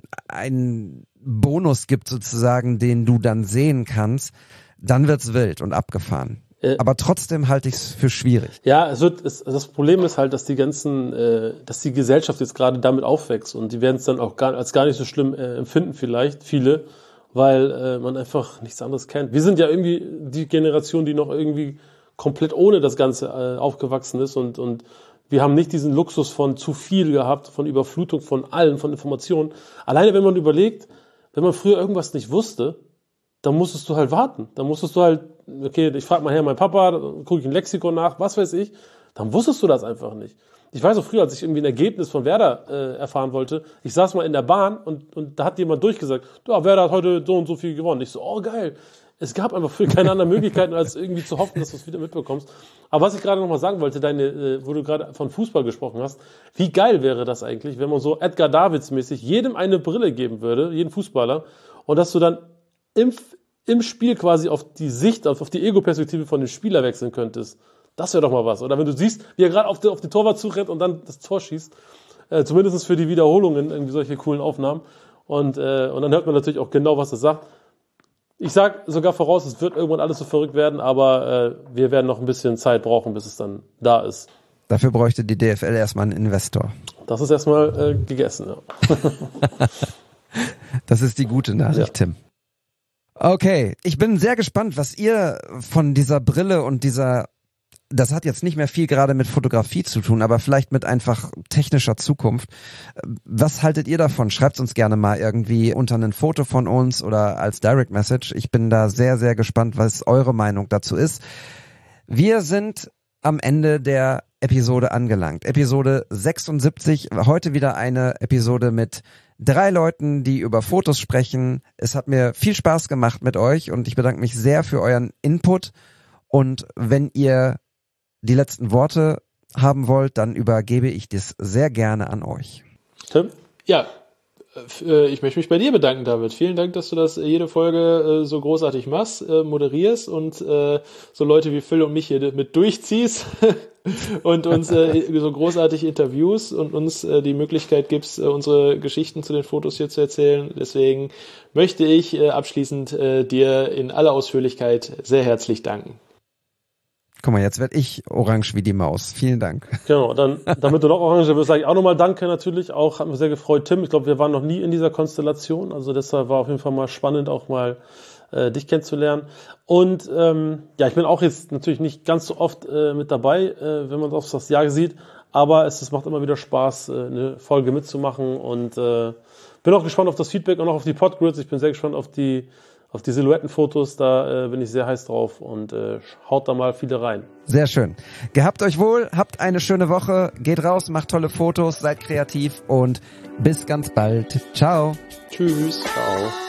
Bonus gibt sozusagen, den du dann sehen kannst, dann wird's wild und abgefahren. Aber trotzdem halte ich es für schwierig. Ja, das Problem ist halt, dass dass die Gesellschaft jetzt gerade damit aufwächst und die werden es dann auch als gar nicht so schlimm empfinden vielleicht, viele, weil man einfach nichts anderes kennt. Wir sind ja irgendwie die Generation, die noch irgendwie komplett ohne das Ganze aufgewachsen ist und wir haben nicht diesen Luxus von zu viel gehabt, von Überflutung von allen, von Informationen. Alleine wenn man überlegt, wenn man früher irgendwas nicht wusste, dann musstest du halt warten. Dann musstest du halt, okay, ich frage mal her meinen Papa, dann gucke ich ein Lexikon nach, was weiß ich. Dann wusstest du das einfach nicht. Ich weiß auch früher, als ich irgendwie ein Ergebnis von Werder erfahren wollte, ich saß mal in der Bahn und da hat jemand durchgesagt, ja, Werder hat heute so und so viel gewonnen. Ich so, oh geil. Es gab einfach für keine anderen Möglichkeiten, als irgendwie zu hoffen, dass du es wieder mitbekommst. Aber was ich gerade nochmal sagen wollte, wo du gerade von Fußball gesprochen hast, wie geil wäre das eigentlich, wenn man so Edgar Davids-mäßig jedem eine Brille geben würde, jeden Fußballer, und dass du dann im Spiel quasi auf die Sicht, auf die Ego-Perspektive von dem Spieler wechseln könntest. Das wäre doch mal was. Oder wenn du siehst, wie er gerade auf den Torwart zurennt und dann das Tor schießt, zumindest für die Wiederholungen, irgendwie solche coolen Aufnahmen. Und dann hört man natürlich auch genau, was er sagt. Ich sag sogar voraus, es wird irgendwann alles so verrückt werden, aber wir werden noch ein bisschen Zeit brauchen, bis es dann da ist. Dafür bräuchte die DFL erstmal einen Investor. Das ist erstmal gegessen, ja. Das ist die gute Nachricht, ja. Tim. Okay, ich bin sehr gespannt, was ihr von dieser Brille und das hat jetzt nicht mehr viel gerade mit Fotografie zu tun, aber vielleicht mit einfach technischer Zukunft. Was haltet ihr davon? Schreibt uns gerne mal irgendwie unter ein Foto von uns oder als Direct Message. Ich bin da sehr, sehr gespannt, was eure Meinung dazu ist. Wir sind am Ende der Episode angelangt. Episode 76. Heute wieder eine Episode mit 3 Leuten, die über Fotos sprechen. Es hat mir viel Spaß gemacht mit euch und ich bedanke mich sehr für euren Input. Und wenn ihr die letzten Worte haben wollt, dann übergebe ich das sehr gerne an euch. Tim? Ja, ich möchte mich bei dir bedanken, David. Vielen Dank, dass du das jede Folge so großartig machst, moderierst und so Leute wie Phil und mich hier mit durchziehst und uns so großartig interviewst und uns die Möglichkeit gibst, unsere Geschichten zu den Fotos hier zu erzählen. Deswegen möchte ich abschließend dir in aller Ausführlichkeit sehr herzlich danken. Guck mal, jetzt werde ich orange wie die Maus. Vielen Dank. Genau, dann, damit du noch orange wirst, sage ich auch nochmal Danke natürlich. Auch hat mich sehr gefreut, Tim. Ich glaube, wir waren noch nie in dieser Konstellation. Also deshalb war auf jeden Fall mal spannend, auch mal dich kennenzulernen. Und ja, ich bin auch jetzt natürlich nicht ganz so oft mit dabei, wenn man auf das Jahr sieht. Aber es macht immer wieder Spaß, eine Folge mitzumachen. Und bin auch gespannt auf das Feedback und auch auf die Podgrids. Ich bin sehr gespannt auf die Silhouettenfotos, da bin ich sehr heiß drauf und haut da mal viele rein. Sehr schön. Gehabt euch wohl, habt eine schöne Woche, geht raus, macht tolle Fotos, seid kreativ und bis ganz bald. Ciao. Tschüss. Ciao.